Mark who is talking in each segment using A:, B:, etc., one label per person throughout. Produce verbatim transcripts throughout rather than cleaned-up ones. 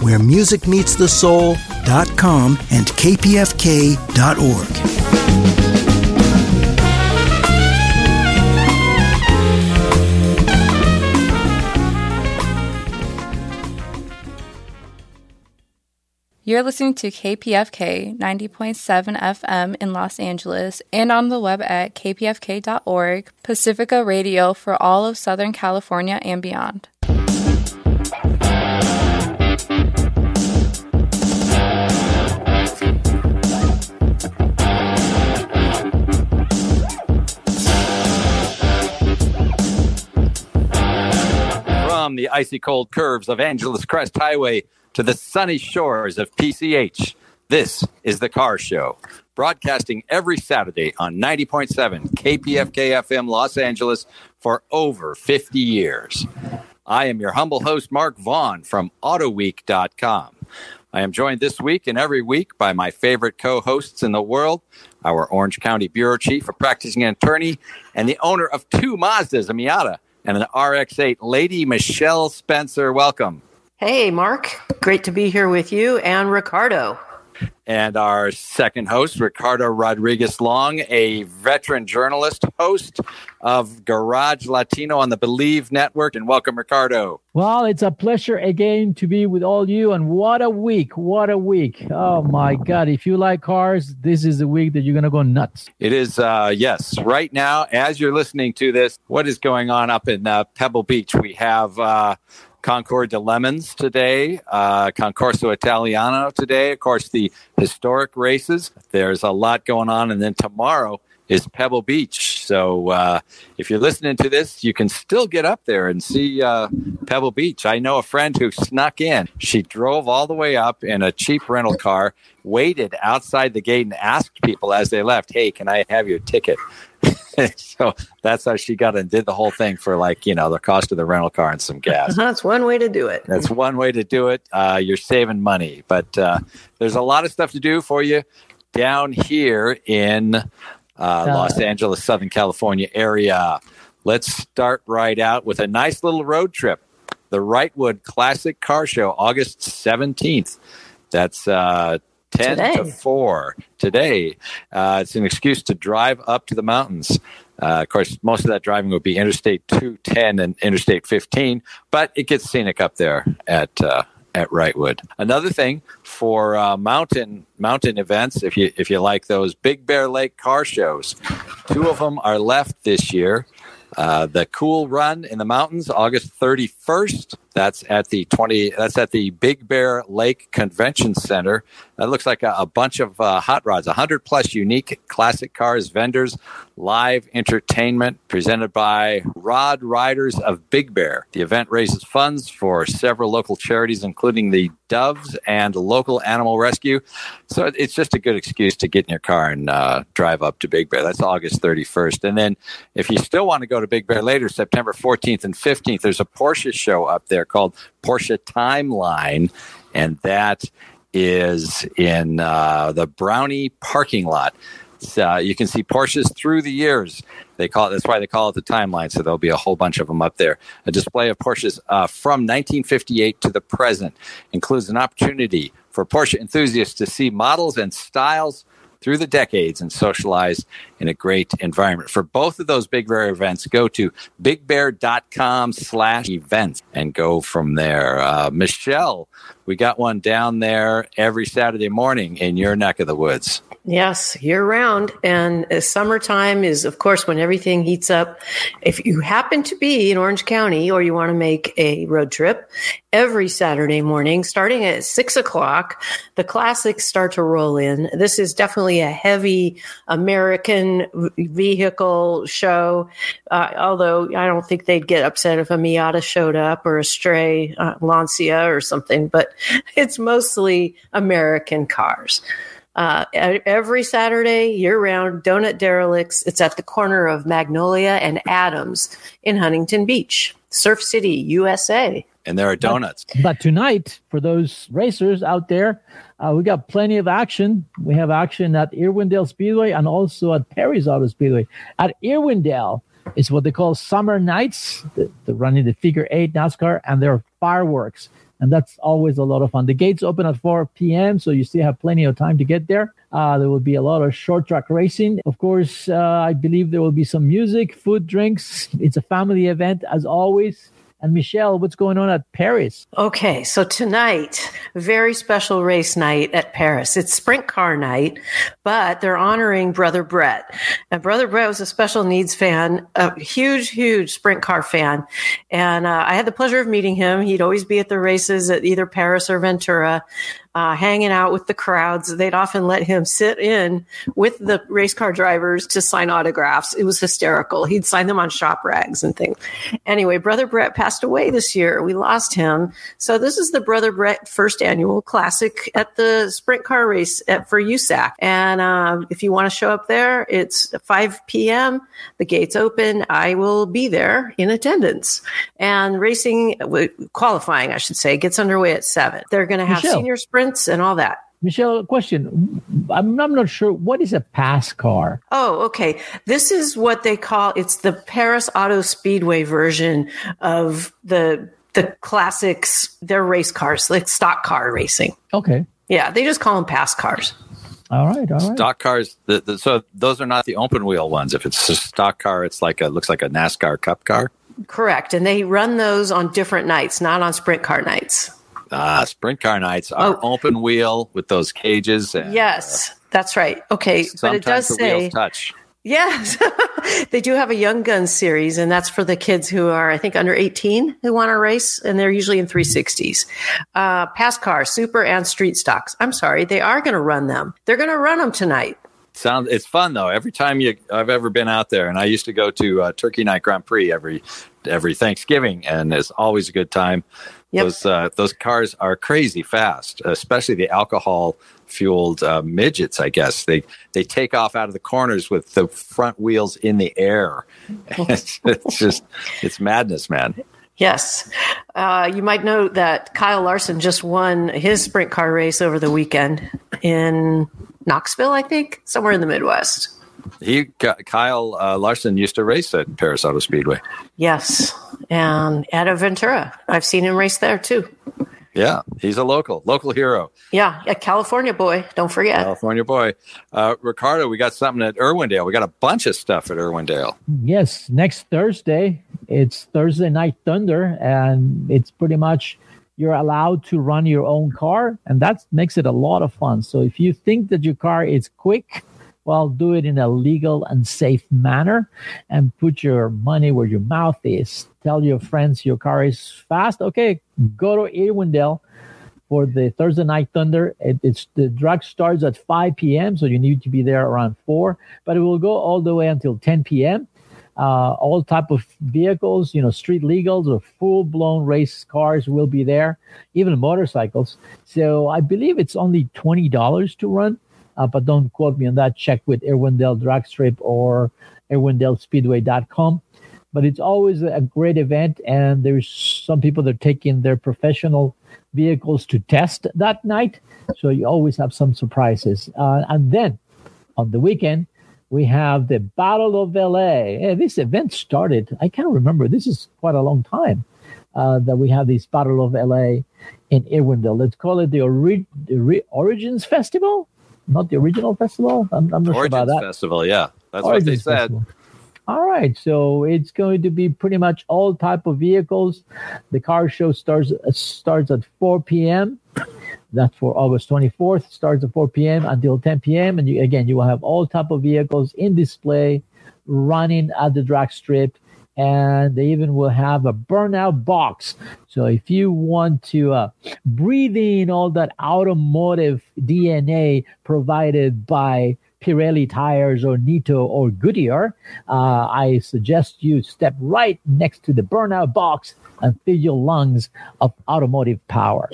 A: where music meets the soul dot com and K P F K dot org.
B: You're listening to K P F K ninety point seven F M in Los Angeles and on the web at K P F K dot org, Pacifica Radio for all of Southern California and beyond.
C: From the icy cold curves of Angeles Crest Highway to the sunny shores of P C H, this is The Car Show, broadcasting every Saturday on ninety point seven K P F K F M Los Angeles for over fifty years. I am your humble host, Mark Vaughn from Auto Week dot com. I am joined this week and every week by my favorite co-hosts in the world, our Orange County Bureau Chief, a practicing attorney, and the owner of two Mazdas, a Miata, and an R X eight, Lady Michelle Spencer. Welcome.
D: Hey, Mark. Great to be here with you and Ricardo.
C: And our second host, Ricardo Rodriguez Long, a veteran journalist, host of Garage Latino on the Believe Network. And welcome, Ricardo.
E: Well, it's a pleasure again to be with all you. And what a week. What a week. Oh, my God. If you like cars, this is the week that you're going to go nuts.
C: It is, uh, yes. Right now, as you're listening to this, what is going on up in uh, Pebble Beach? We have... Uh, Concours de Lemons today, uh, Concorso Italiano today, of course, the historic races. There's a lot going on. And then tomorrow is Pebble Beach. So uh, if you're listening to this, you can still get up there and see uh, Pebble Beach. I know a friend who snuck in. She drove all the way up in a cheap rental car, waited outside the gate and asked people as they left, hey, can I have your ticket? So that's how she got and did the whole thing for, like, you know, the cost of the rental car and some gas.
D: That's one way to do it.
C: That's one way to do it. Uh, you're saving money. But uh, there's a lot of stuff to do for you down here in uh, Los Angeles, Southern California area. Let's start right out with a nice little road trip. The Wrightwood Classic Car Show, August seventeenth. That's uh ten today. To four today. Uh, it's an excuse to drive up to the mountains. Uh, of course, most of that driving would be Interstate two ten and Interstate fifteen, but it gets scenic up there at uh, at Wrightwood. Another thing for uh, mountain mountain events, if you if you like those, Big Bear Lake car shows. Two of them are left this year. Uh, the Cool Run in the mountains, August thirty-first. That's at the twenty. That's at the Big Bear Lake Convention Center. That looks like a, a bunch of uh, hot rods, a hundred plus unique classic cars, vendors, live entertainment presented by Rod Riders of Big Bear. The event raises funds for several local charities, including the Doves and local animal rescue. So it's just a good excuse to get in your car and uh, drive up to Big Bear. That's August thirty-first. And then if you still want to go to Big Bear later, September fourteenth and fifteenth, there's a Porsche show up there called Porsche Timeline, and that is in uh, the Brownie parking lot. Uh, you can see Porsches through the years. They call it. That's why they call it the timeline. So there'll be a whole bunch of them up there. A display of Porsches uh, from nineteen fifty-eight to the present includes an opportunity for Porsche enthusiasts to see models and styles through the decades and socialize in a great environment. For both of those Big Bear events, go to bigbear.com slash events and go from there. Uh, Michelle, we got one down there every Saturday morning in your neck of the woods.
D: Yes, year round. And uh, summertime is, of course, when everything heats up. If you happen to be in Orange County or you want to make a road trip, every Saturday morning, starting at six o'clock, the classics start to roll in. This is definitely a heavy American vehicle show, uh, although I don't think they'd get upset if a Miata showed up or a stray uh, Lancia or something, but it's mostly American cars. Uh, every Saturday, year-round, Donut Derelicts. It's at the corner of Magnolia and Adams in Huntington Beach, Surf City, U S A.
C: And there are donuts.
E: But, but tonight, for those racers out there, uh, we got plenty of action. We have action at Irwindale Speedway and also at Perry's Auto Speedway. At Irwindale, it's what they call Summer Nights. They're running the figure eight NASCAR, and there are fireworks. and that's always a lot of fun. The gates open at four p.m., so you still have plenty of time to get there. Uh, there will be a lot of short track racing. Of course, uh, I believe there will be some music, food, drinks. It's a family event, as always. And Michelle, what's going on at Paris?
D: Okay, so tonight, very special race night at Paris. It's sprint car night, but they're honoring Brother Brett. And Brother Brett was a special needs fan, a huge, huge sprint car fan. And uh, I had the pleasure of meeting him. He'd always be at the races at either Paris or Ventura. Uh, hanging out with the crowds. They'd often let him sit in with the race car drivers to sign autographs. It was hysterical. He'd sign them on shop rags and things. Anyway, Brother Brett passed away this year. We lost him. So this is the Brother Brett first annual classic at the sprint car race at, for U S A C. And um, if you want to show up there, it's five p.m. The gates open. I will be there in attendance. And racing, qualifying, I should say, gets underway at seven. They're going to have
E: Michelle.
D: senior sprints and all that.
E: Michelle, question. I'm, I'm not sure. What is a pass car?
D: Oh, okay. This is what they call, it's the Paris Auto Speedway version of the the classics. They're race cars, like stock car racing.
E: Okay.
D: Yeah, they just call them pass cars.
E: All right, all right.
C: Stock cars, the, the, so those are not the open wheel ones. If it's a stock car, it's like a looks like a NASCAR Cup car.
D: Correct. And they run those on different nights, not on sprint car nights.
C: Ah, sprint car nights are
D: Oh.
C: open wheel with those cages. And,
D: Yes, that's right. Okay,
C: uh,
D: but it does
C: sometimes the
D: say,
C: wheels touch.
D: yes, they do have a Young Guns series, and that's for the kids who are, I think, under eighteen who want to race, and they're usually in three sixties. Uh, pass car, super, and street stocks. I'm sorry, they are going to run them. They're going to run them tonight.
C: Sound it's fun though. Every time you I've ever been out there, and I used to go to uh, Turkey Night Grand Prix every every Thanksgiving, and it's always a good time.
D: Yep.
C: Those uh, those cars are crazy fast, especially the alcohol fueled uh, midgets. I guess they they take off out of the corners with the front wheels in the air. it's, it's just it's madness, man.
D: Yes. Uh, you might know that Kyle Larson just won his sprint car race over the weekend in Knoxville, I think, somewhere in the Midwest.
C: He Kyle uh, Larson used to race at Paris Auto Speedway.
D: Yes. And at Ventura. I've seen him race there too.
C: Yeah, he's a local, local hero.
D: Yeah, a California boy. Don't forget.
C: California boy. Uh, Ricardo, we got something at Irwindale. We got a bunch of stuff at Irwindale.
E: Yes, next Thursday, it's Thursday Night Thunder, and it's pretty much you're allowed to run your own car, and that makes it a lot of fun. So if you think that your car is quick, well, do it in a legal and safe manner and put your money where your mouth is. Tell your friends your car is fast. Okay, go to Irwindale for the Thursday Night Thunder. It, it's the drag starts at five p.m., so you need to be there around four, but it will go all the way until ten p.m. Uh, all type of vehicles, you know, street legals or full-blown race cars will be there, even motorcycles. So I believe it's only twenty dollars to run. Uh, but don't quote me on that. Check with Irwindale Drag Strip or irwindale speedway dot com. But it's always a great event, and there's some people that are taking their professional vehicles to test that night. So you always have some surprises. Uh, and then on the weekend, we have the Battle of L A. Hey, this event started, I can't remember, this is quite a long time uh, that we have this Battle of L A in Irwindale. Let's call it the, ori- the Re- Origins Festival. Not the original festival? I'm, I'm not
C: Origins
E: sure about that.
C: Festival, yeah. That's
E: Origins
C: what they said.
E: Festival. All right. So it's going to be pretty much all type of vehicles. The car show starts uh, starts at four p.m. That's for August twenty-fourth. Starts at four p.m. until ten p.m. And you, again, you will have all type of vehicles in display running at the drag strip. And they even will have a burnout box. So if you want to uh, breathe in all that automotive D N A provided by Pirelli tires or Nitto or Goodyear, uh, I suggest you step right next to the burnout box and fill your lungs of automotive power.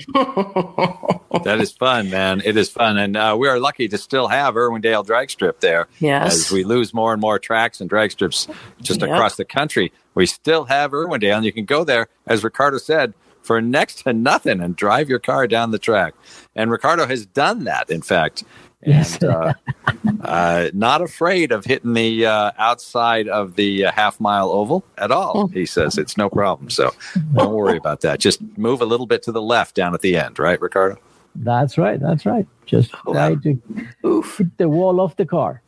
C: That is fun, man. It is fun. And uh, we are lucky to still have Irwindale Drag Strip there.
D: Yes.
C: As we lose more and more tracks and drag strips just
D: Yep.
C: across the country, we still have Irwindale, and you can go there, as Ricardo said, for next to nothing and drive your car down the track. And Ricardo has done that, in fact.
E: Yes.
C: And, uh, uh, not afraid of hitting the uh, outside of the uh, half mile oval at all. He says it's no problem. So don't worry about that. Just move a little bit to the left down at the end, right, Ricardo?
E: That's right. That's right. Just try to oof, hit the wall of the car.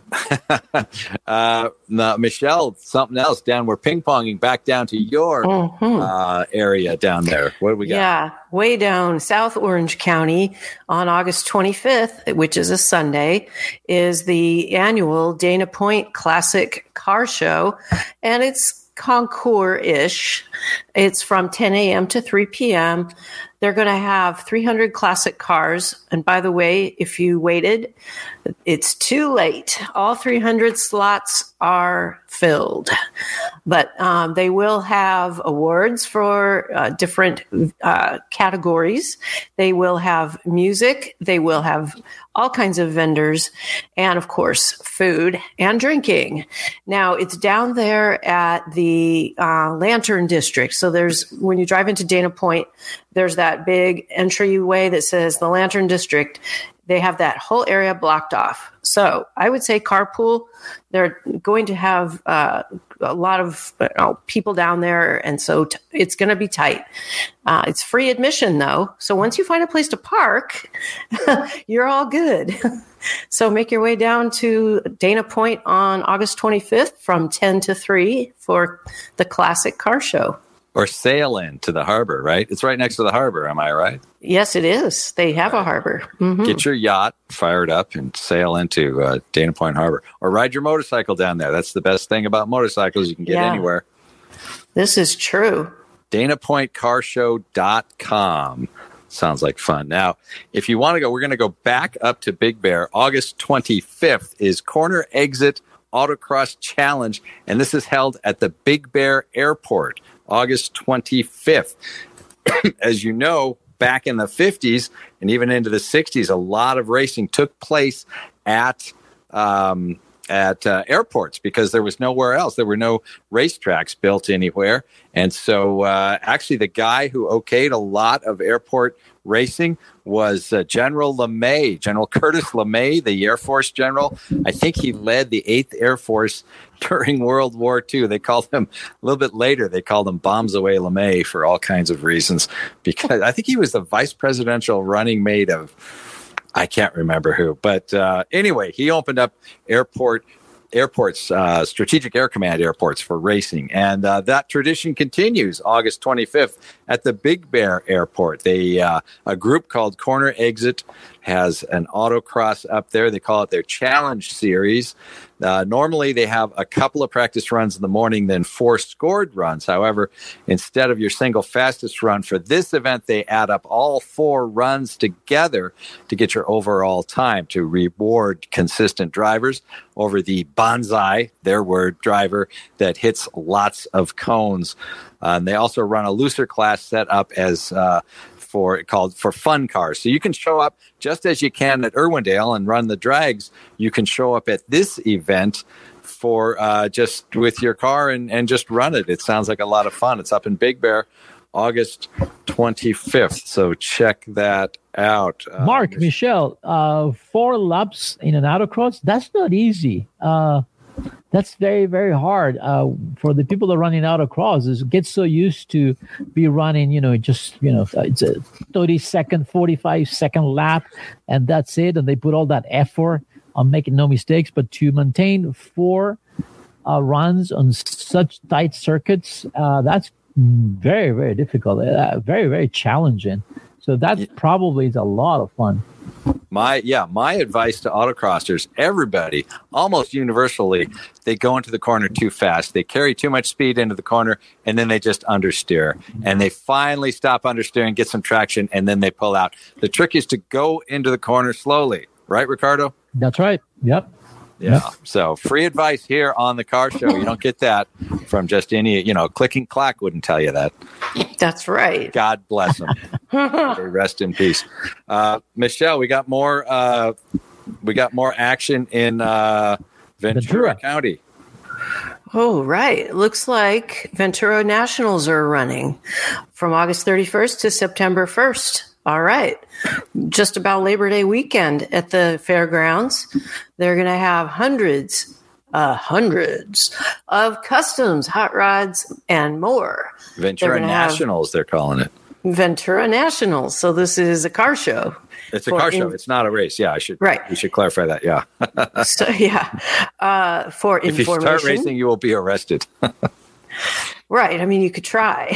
C: uh, now, Michelle, something else down. We're ping ponging back down to your mm-hmm. uh, area down there. What do we got?
D: Yeah, way down South Orange County on August twenty-fifth, which is a Sunday, is the annual Dana Point Classic Car Show, and it's concours-ish. It's from ten a.m. to three p.m. They're going to have three hundred classic cars. And by the way, if you waited, it's too late. All three hundred slots are filled. But um, they will have awards for uh, different uh, categories. They will have music. They will have all kinds of vendors. And, of course, food and drinking. Now, it's down there at the uh, Lantern District. So there's, when you drive into Dana Point, there's that big entryway that says the Lantern District. They have that whole area blocked off. So I would say carpool. They're going to have uh, a lot of you know, people down there, and so t- it's going to be tight. Uh, it's free admission, though. So once you find a place to park, you're all good. So make your way down to Dana Point on August twenty-fifth from ten to three for the Classic Car Show.
C: Or sail in to the harbor, right? It's right next to the harbor, am I right?
D: Yes, it is. They have right. a harbor. Mm-hmm.
C: Get your yacht fired up and sail into uh, Dana Point Harbor. Or ride your motorcycle down there. That's the best thing about motorcycles. You can get yeah. anywhere.
D: This is true.
C: Dana Point Car Show dot com. Sounds like fun. Now, if you want to go, we're going to go back up to Big Bear. August twenty-fifth is Corner Exit Autocross Challenge, and this is held at the Big Bear Airport. August twenty-fifth. As you know, back in the fifties and even into the sixties, a lot of racing took place at um, at uh, airports because there was nowhere else. There were no racetracks built anywhere. And so uh, actually the guy who okayed a lot of airport racing was uh, General LeMay, General Curtis LeMay, the Air Force general. I think he led the eighth Air Force during World War Two. They called him, a little bit later, they called him Bombs Away LeMay for all kinds of reasons. Because I think he was the vice presidential running mate of, I can't remember who. But uh, anyway, he opened up airport airports, uh, Strategic Air Command airports for racing. And uh, that tradition continues August twenty-fifth at the Big Bear Airport. They uh, a group called Corner Exit has an autocross up there. They call it their Challenge Series. Uh, normally, they have a couple of practice runs in the morning, then four scored runs. However, instead of your single fastest run for this event, they add up all four runs together to get your overall time to reward consistent drivers over the Bonsai, their word, driver that hits lots of cones. Uh, and they also run a looser class set up as uh, for called for fun cars. So you can show up just as you can at Irwindale and run the drags. You can show up at this event for uh, just with your car and, and just run it. It sounds like a lot of fun. It's up in Big Bear, August twenty-fifth. So check that out. Uh,
E: Mark, Michelle, uh, four laps in an autocross, that's not easy. Uh, that's very, very hard uh, for the people that are running autocross. Is get so used to be running, you know, just, you know, it's a thirty second, forty-five second lap, and that's it. And they put all that effort on making no mistakes. But to maintain four uh, runs on such tight circuits, uh, that's very, very difficult. Uh, very, very challenging. So that yeah. probably is a lot of fun.
C: My yeah, my advice to autocrossers, everybody, almost universally, they go into the corner too fast. They carry too much speed into the corner, and then they just understeer. And they finally stop understeering, get some traction, and then they pull out. The trick is to go into the corner slowly. Right, Ricardo?
E: That's right. Yep.
C: Yeah. Yep. So free advice here on the car show. You don't get that from just any, you know, clicking clack wouldn't tell you that.
D: That's right.
C: God bless them. Rest in peace. Uh, Michelle, we got more, uh, we got more action in uh, Ventura, Ventura County.
D: Oh, right. It looks like Ventura Nationals are running from August thirty-first to September first. All right. Just about Labor Day weekend at the fairgrounds, they're going to have hundreds, uh, hundreds of customs, hot rods, and more.
C: Ventura Nationals, they're calling it.
D: Ventura Nationals. So this is a car show.
C: It's a car in- show. It's not a race. Yeah, I should.
D: Right.
C: We should clarify that. Yeah.
D: So yeah, uh, for
C: if
D: information.
C: If you start racing, you will be arrested.
D: Right. I mean, you could try.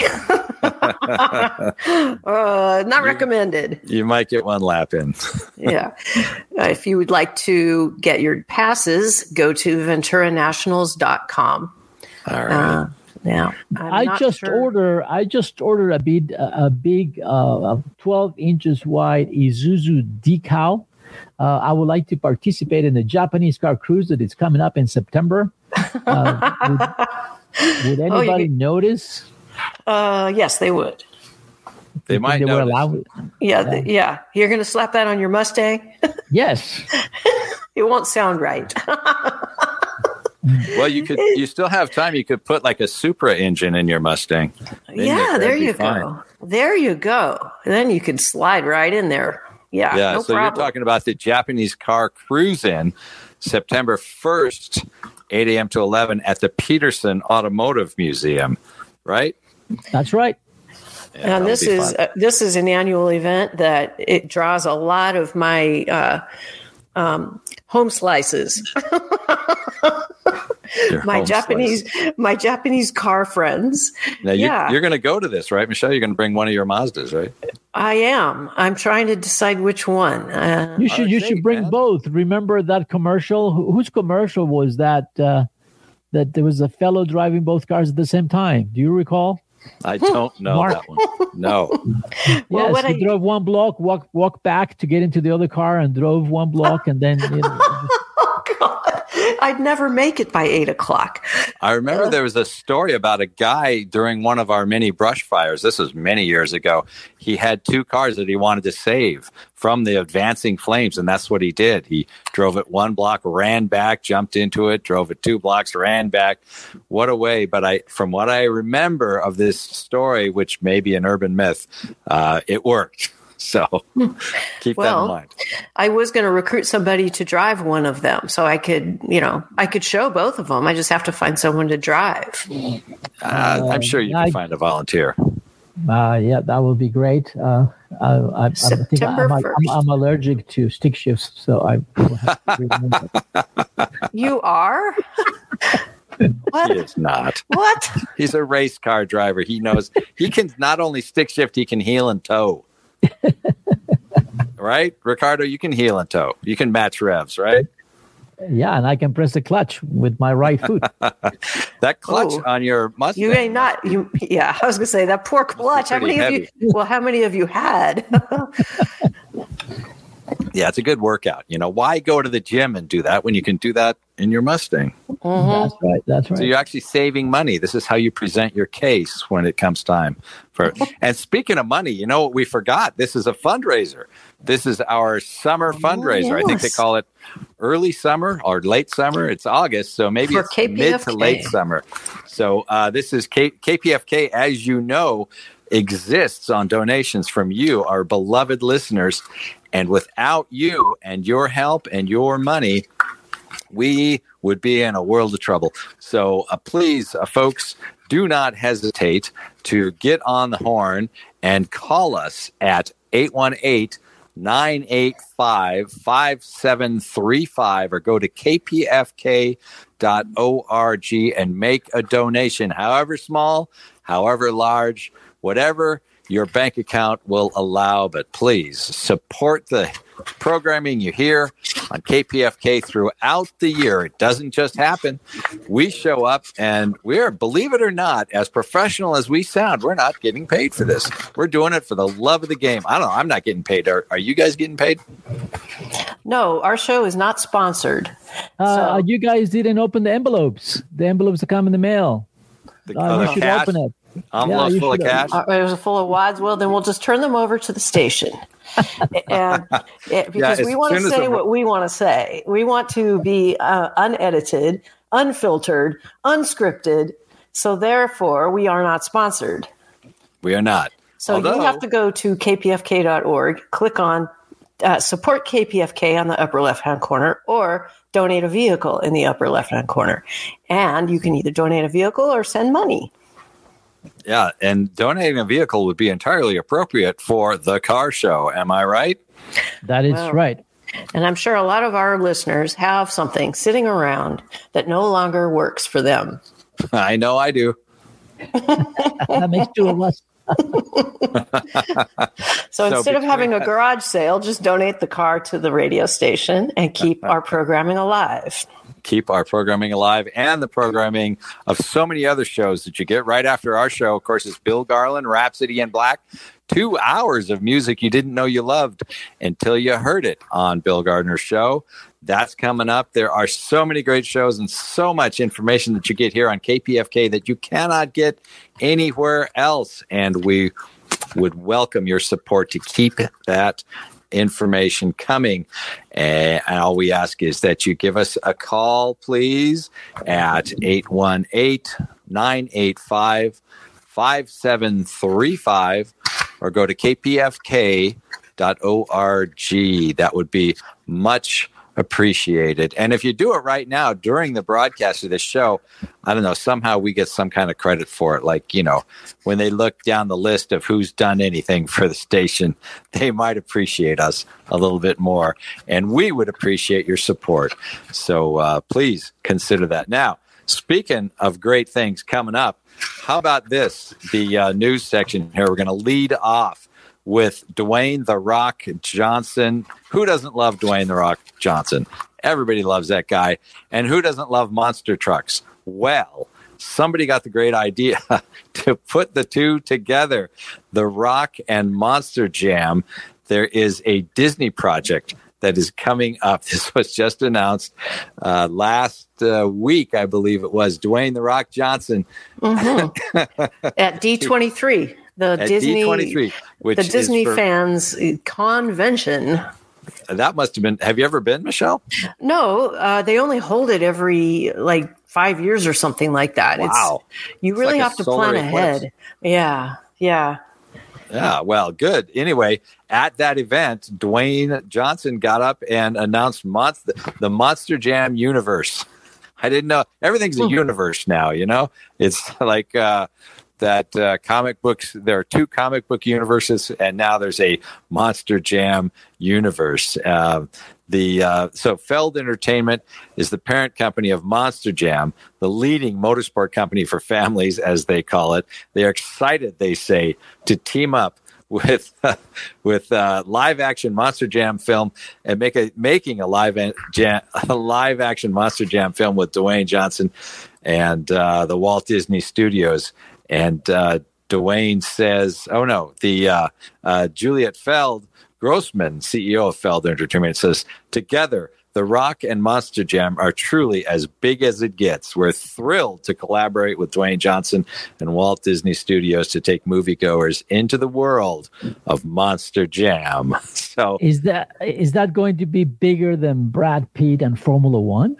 D: uh, not recommended.
C: You might get one lap in.
D: Yeah. Uh, if you would like to get your passes, go to ventura nationals dot com.
C: All right.
D: Uh, now, I'm
E: I just
D: sure.
E: order. I just ordered a big, a big, uh, twelve inches wide Isuzu decal. Uh, I would like to participate in the Japanese car cruise that is coming up in September. Uh, would, would anybody oh, notice?
D: Uh, yes, they would.
C: They might they notice.
D: Allowed, yeah, yeah. The, yeah. You're going to slap that on your Mustang?
E: Yes.
D: It won't sound right.
C: Well, you could. You still have time. You could put like a Supra engine in your Mustang.
D: Yeah, there you fine. go. There you go. And then you could slide right in there. Yeah,
C: yeah.
D: No
C: so
D: problem.
C: You're talking about the Japanese car cruise-in, September first, eight a.m. to eleven at the Peterson Automotive Museum, right?
E: That's right.
D: Yeah, and this is uh, this is an annual event that it draws a lot of my uh, um, home slices. my Japanese slice. my Japanese car friends.
C: Now you,
D: yeah.
C: you're going to go to this, right, Michelle? You're going to bring one of your Mazdas, right?
D: I am. I'm trying to decide which one. Uh,
E: you should you should bring man. both. Remember that commercial? Wh- whose commercial was that? Uh, that there was a fellow driving both cars at the same time. Do you recall?
C: I don't know Mark. that one. No.
E: Well, yes, he I... drove one block, walk walk back to get into the other car, and drove one block, and then. You know,
D: oh God! I'd never make it by eight o'clock.
C: I remember uh, there was a story about a guy during one of our mini brush fires. This was many years ago. He had two cars that he wanted to save from the advancing flames, and that's what he did. He drove it one block, ran back, jumped into it, drove it two blocks, ran back. What a way. But I, from what I remember of this story, which may be an urban myth, uh, it worked. So keep
D: well,
C: that in mind.
D: I was going to recruit somebody to drive one of them so I could, you know, I could show both of them. I just have to find someone to drive.
C: Uh, I'm sure you can I, find a volunteer.
E: Uh, yeah, that would be great. Uh, I, I, I think I'm, I'm, I'm allergic to stick shifts, so I will have to remember.
D: You are? What?
C: He is not.
D: What?
C: He's a race car driver. He knows he can not only stick shift, he can heel and toe. Right, Ricardo? You can heel and toe. You can match revs, right?
E: Yeah, and I can press the clutch with my right foot.
C: That clutch oh, on your Mustang.
D: You ain't not. You yeah. I was gonna say that poor clutch. How many heavy. of you? Well, how many of you had?
C: Yeah, it's a good workout. You know, why go to the gym and do that when you can do that in your Mustang?
D: Mm-hmm.
E: That's right. That's right.
C: So you're actually saving money. This is how you present your case when it comes time for. And speaking of money, you know what we forgot? This is a fundraiser. This is our summer fundraiser. Oh, yes. I think they call it early summer or late summer. It's August, so maybe
D: for
C: it's
D: K P F K.
C: Mid to late summer. So uh, this is K- KPFK, as you know, exists on donations from you, our beloved listeners. And without you and your help and your money, we would be in a world of trouble. So uh, please, uh, folks, do not hesitate to get on the horn and call us at eight one eight, nine eight five, five seven three five or go to k p f k dot org and make a donation, however small, however large, whatever your bank account will allow. But please support the programming you hear on K P F K throughout the year. It doesn't just happen. We show up, and we're, believe it or not, as professional as we sound, we're not getting paid for this. We're doing it for the love of the game. I don't know. I'm not getting paid. Are, are you guys getting paid?
D: No, our show is not sponsored.
E: Uh,
D: so.
E: You guys didn't open the envelopes. The envelopes that come in the mail.
C: The,
E: uh, you should
C: cash?
E: open it.
C: Envelopes
E: yeah,
C: full of cash?
D: Uh, it was full of wads. Well, then we'll just turn them over to the station. and it, because
C: yeah,
D: we want to say what we want to say. We want to be uh, unedited, unfiltered, unscripted. So therefore, we are not sponsored.
C: We are not.
D: So
C: Although,
D: you have to go to k p f k dot org, click on uh, support K P F K on the upper left-hand corner, or donate a vehicle in the upper left-hand corner. And you can either donate a vehicle or send money.
C: Yeah, and donating a vehicle would be entirely appropriate for the car show. Am I right?
E: That is
D: Well,
E: right.
D: And I'm sure a lot of our listeners have something sitting around that no longer works for them.
C: I know I do.
E: That makes two of us.
D: So,
C: So
D: instead of
C: between
D: having a
C: that-
D: garage sale, just donate the car to the radio station and keep our programming alive.
C: Keep our programming alive and the programming of so many other shows that you get right after our show. Of course, it's Bill Garland, Rhapsody in Black. Two hours of music you didn't know you loved until you heard it on Bill Gardner's show. That's coming up. There are so many great shows and so much information that you get here on K P F K that you cannot get anywhere else. And we would welcome your support to keep that information coming. And all we ask is that you give us a call, please, at eight one eight, nine eight five, five seven three five, or go to k p f k dot org. That would be much appreciated. And if you do it right now during the broadcast of this show, I don't know, somehow we get some kind of credit for it. Like, you know, when they look down the list of who's done anything for the station, they might appreciate us a little bit more. And we would appreciate your support. So uh, please consider that. Now, speaking of great things coming up, how about this? The uh, news section here, we're going to lead off with Dwayne The Rock Johnson. Who doesn't love Dwayne The Rock Johnson? Everybody loves that guy. And who doesn't love monster trucks? Well, somebody got the great idea to put the two together, The Rock and Monster Jam. There is a Disney project that is coming up. This was just announced uh, last uh, week, I believe it was. Dwayne The Rock Johnson.
D: Mm-hmm. At D twenty-three. The
C: At
D: Disney,
C: D twenty-three, which
D: the Disney
C: is for,
D: fans convention.
C: That must have been. Have you ever been, Michelle?
D: No, uh, they only hold it every like five years or something like that.
C: Wow,
D: it's, you
C: It's
D: really
C: like a
D: have to
C: solar
D: plan
C: eclipse.
D: ahead. Yeah, yeah.
C: Yeah, well, good. Anyway, at that event, Dwayne Johnson got up and announced month, the Monster Jam universe. I didn't know. Everything's a universe now, you know? It's like uh, that uh, comic books. There are two comic book universes, and now there's a Monster Jam universe. Uh, the uh, so Feld Entertainment is the parent company of Monster Jam, the leading motorsport company for families, as they call it. They are excited, they say, to team up with with uh, live action Monster Jam film and make a making a live an, jam, a live action Monster Jam film with Dwayne Johnson and uh, the Walt Disney Studios. And uh, Dwayne says, "Oh no, the uh, uh, Juliet Feld Grossman, C E O of Feld Entertainment, says together." The Rock and Monster Jam are truly as big as it gets. We're thrilled to collaborate with Dwayne Johnson and Walt Disney Studios to take moviegoers into the world of Monster Jam. So,
E: Is that is that going to be bigger than Brad Pitt and Formula One?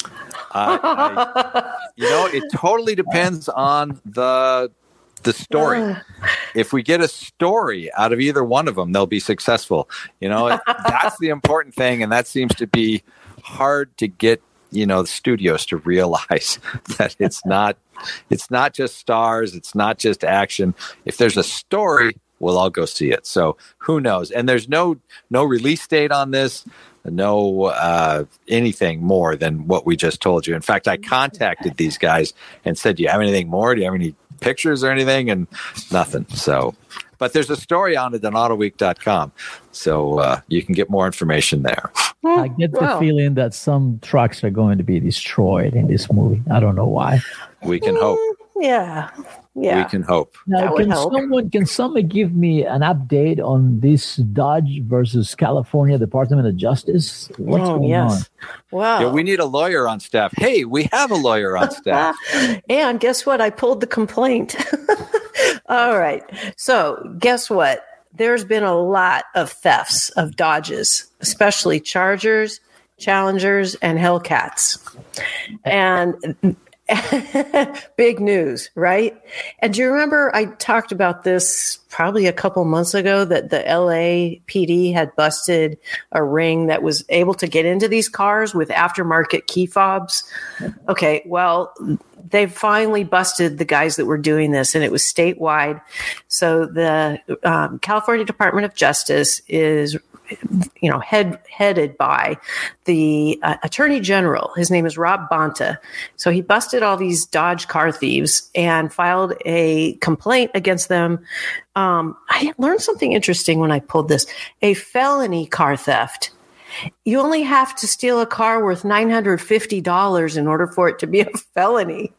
C: uh, I, you know, it totally depends on the the story. If we get a story out of either one of them, they'll be successful. You know, that's the important thing, and that seems to be hard to get, you know, the studios to realize that it's not it's not just stars, it's not just action. If there's a story, we'll all go see it. So who knows? And there's no no release date on this. No uh, anything more than what we just told you. In fact, I contacted these guys and said, do you have anything more? Do you have any pictures or anything? And nothing. So, but there's a story on it on autoweek dot com. So uh, you can get more information there.
E: I get the
D: Wow.
E: feeling that some trucks are going to be destroyed in this movie. I don't know why.
C: We can hope.
D: Yeah, yeah.
C: We can hope.
E: Now,
D: That would
E: can
D: help.
E: someone can someone give me an update on this Dodge versus California Department of Justice? What's
D: Oh,
E: going
D: yes. Wow.
C: Yeah, we need a lawyer on staff. Hey, we have a lawyer on staff.
D: And guess what? I pulled the complaint. All right. So, guess what? There's been a lot of thefts of Dodges, especially Chargers, Challengers, and Hellcats. And Big news, right? And do you remember I talked about this probably a couple months ago that the L A P D had busted a ring that was able to get into these cars with aftermarket key fobs? Okay, well, they finally busted the guys that were doing this, and it was statewide. So the um, California Department of Justice is you know, head headed by the uh, Attorney General. His name is Rob Bonta. So he busted all these Dodge car thieves and filed a complaint against them. Um, I learned something interesting when I pulled this. A felony car theft. You only have to steal a car worth nine hundred fifty dollars in order for it to be a felony.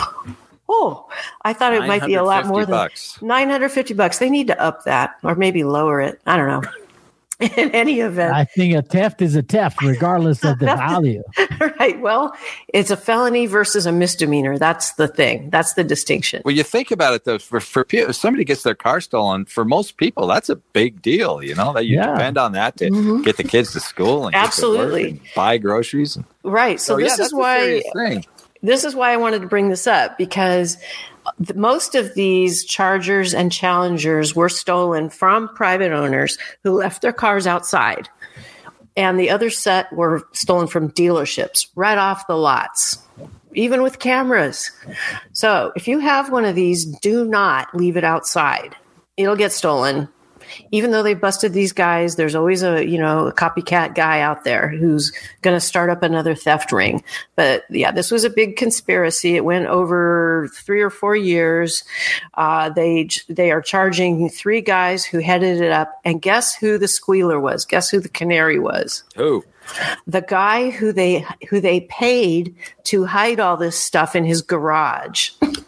D: Oh, I thought it might be a lot more than
C: bucks.
D: nine hundred fifty bucks. They need to up that or maybe lower it. I don't know. In any event,
E: I think a theft is a theft, regardless of the value.
D: Right. Well, it's a felony versus a misdemeanor. That's the thing. That's the distinction.
C: Well, you think about it, though. For, for people, if somebody gets their car stolen, for most people, that's a big deal. You know that you
E: yeah.
C: depend on that to mm-hmm. get the kids to school and
D: absolutely
C: get to work and buy groceries. And,
D: right. So, so this
C: yeah,
D: is why this is why I wanted to bring this up, because the, most of these Chargers and Challengers were stolen from private owners who left their cars outside. And the other set were stolen from dealerships right off the lots, even with cameras. So if you have one of these, do not leave it outside. It'll get stolen. Even though they busted these guys, there's always a, you know, a copycat guy out there who's going to start up another theft ring. But yeah, this was a big conspiracy. It went over three or four years. Uh, they they are charging three guys who headed it up. And guess who the squealer was? Guess who the canary was?
C: Who?
D: The guy who they who they paid to hide all this stuff in his garage.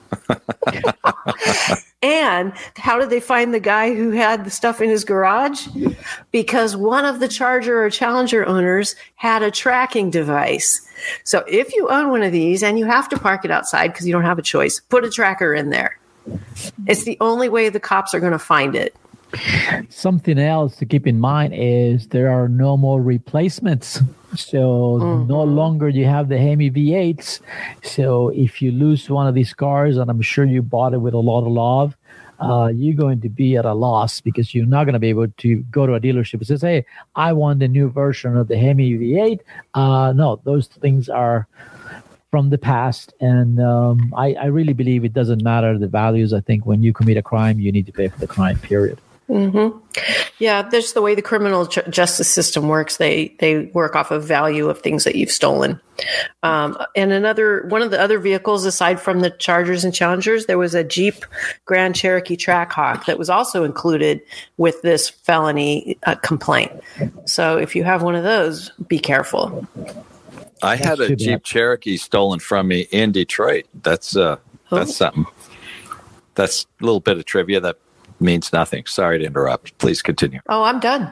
D: And how did they find the guy who had the stuff in his garage? Because one of the Charger or Challenger owners had a tracking device. So if you own one of these and you have to park it outside because you don't have a choice, put a tracker in there. It's the only way the cops are going to find it.
E: Something else to keep in mind is there are no more replacements. So mm-hmm. no longer you have the Hemi V eights. So if you lose one of these cars, and I'm sure you bought it with a lot of love, uh, you're going to be at a loss because you're not going to be able to go to a dealership and say, hey, I want the new version of the Hemi V eight. Uh, no, those things are from the past. And um, I, I really believe it doesn't matter the values. I think when you commit a crime, you need to pay for the crime, period.
D: Mm-hmm. Yeah, that's the way the criminal ju- justice system works. They they work off of value of things that you've stolen. Um, and another one of the other vehicles, aside from the Chargers and Challengers, there was a Jeep Grand Cherokee Trackhawk that was also included with this felony uh, complaint. So if you have one of those, be careful.
C: I had a Jeep Cherokee stolen from me in Detroit. That's uh, that's oh. something. That's a little bit of trivia that means nothing. Sorry to interrupt. Please continue.
D: Oh, I'm done.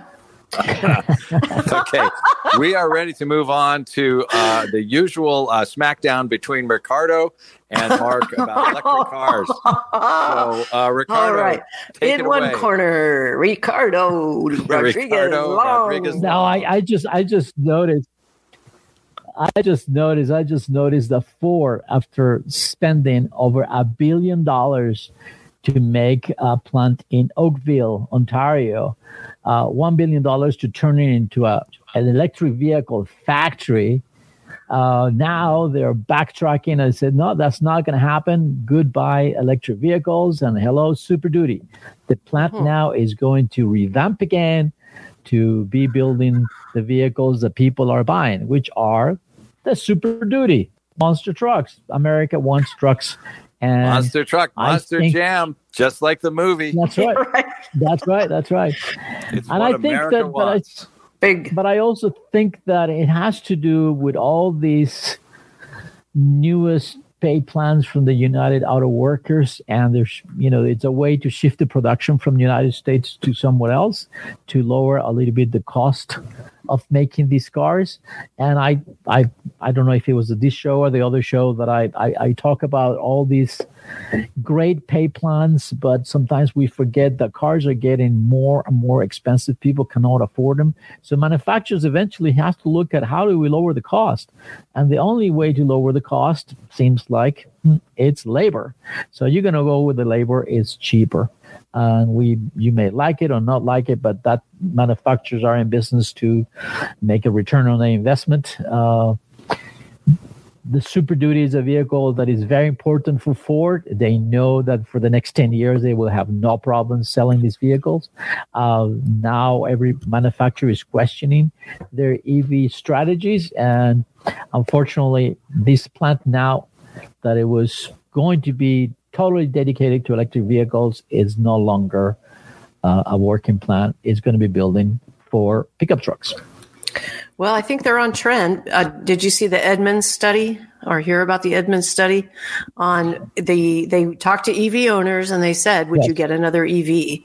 C: Okay. We are ready to move on to uh, the usual uh, smackdown between Ricardo and Mark about electric cars. So, uh, Ricardo,
D: all right.
C: take
D: in
C: it
D: one
C: away.
D: corner, Ricardo Rodriguez.
C: Ricardo
D: Long.
C: Rodriguez.
E: No, I, I just I just noticed I just noticed I just noticed that Ford, after spending over a billion dollars to make a plant in Oakville, Ontario, uh, one billion dollars to turn it into a, an electric vehicle factory. Uh, now they're backtracking and said, no, that's not going to happen. Goodbye, electric vehicles, and hello, Super Duty. The plant hmm. now is going to revamp again to be building the vehicles that people are buying, which are the Super Duty monster trucks. America wants trucks. And
C: Monster truck, Monster think, Jam, just like the movie.
E: That's right. That's right. That's right.
C: It's
E: and
C: what
E: I think
C: America
E: that,
C: wants.
D: But, I, Big.
E: but I also think that it has to do with all these newest pay plans from the United Auto Workers, and there's, you know, it's a way to shift the production from the United States to somewhere else to lower a little bit the cost of making these cars. And I, I I don't know if it was this show or the other show that I, I, I talk about all these great pay plans, but sometimes we forget that cars are getting more and more expensive. People cannot afford them. So manufacturers eventually have to look at how do we lower the cost? And the only way to lower the cost seems like it's labor. So you're going to go with the labor is cheaper. And we, you may like it or not like it, but that manufacturers are in business to make a return on their investment. Uh, the Super Duty is a vehicle that is very important for Ford. They know that for the next ten years, they will have no problem selling these vehicles. Uh, now every manufacturer is questioning their E V strategies. And unfortunately, this plant now that it was going to be totally dedicated to electric vehicles is no longer uh, a working plant. It's going to be building for pickup trucks.
D: Well, I think they're on trend. Uh, did you see the Edmunds study or hear about the Edmunds study on the, they talked to E V owners and they said, would yes. you get another E V?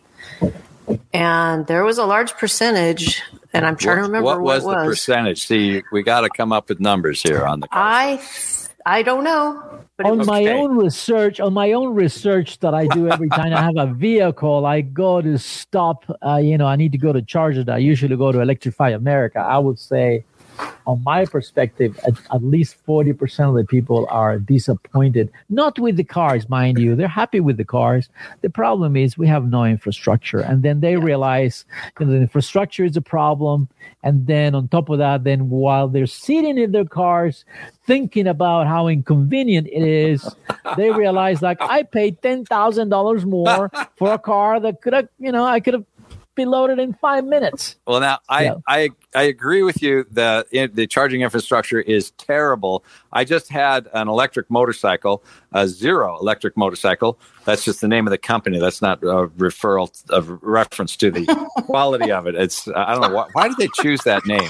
D: And there was a large percentage, and I'm trying
C: what,
D: to remember
C: what,
D: what
C: was
D: it was.
C: the percentage? See, we got to come up with numbers here on the car.
D: I I don't know. But
E: on
D: was,
E: my
C: okay.
E: own research, on my own research that I do every time I have a vehicle, I go to stop. Uh, you know, I need to go to charge it. I usually go to Electrify America. I would say, on my perspective, at, at least forty percent of the people are disappointed. Not with the cars, mind you. They're happy with the cars. The problem is we have no infrastructure. And then they realize you know, the infrastructure is a problem. And then on top of that, then while they're sitting in their cars, thinking about how inconvenient it is, they realize, like, I paid ten thousand dollars more for a car that could have, you know, I could have be loaded in five minutes.
C: Well, now I,
E: yeah.
C: I I agree with you. The the charging infrastructure is terrible. I just had an electric motorcycle, a Zero electric motorcycle. That's just the name of the company. That's not a referral, a reference to the quality of it. It's I don't know why, why did they choose that name.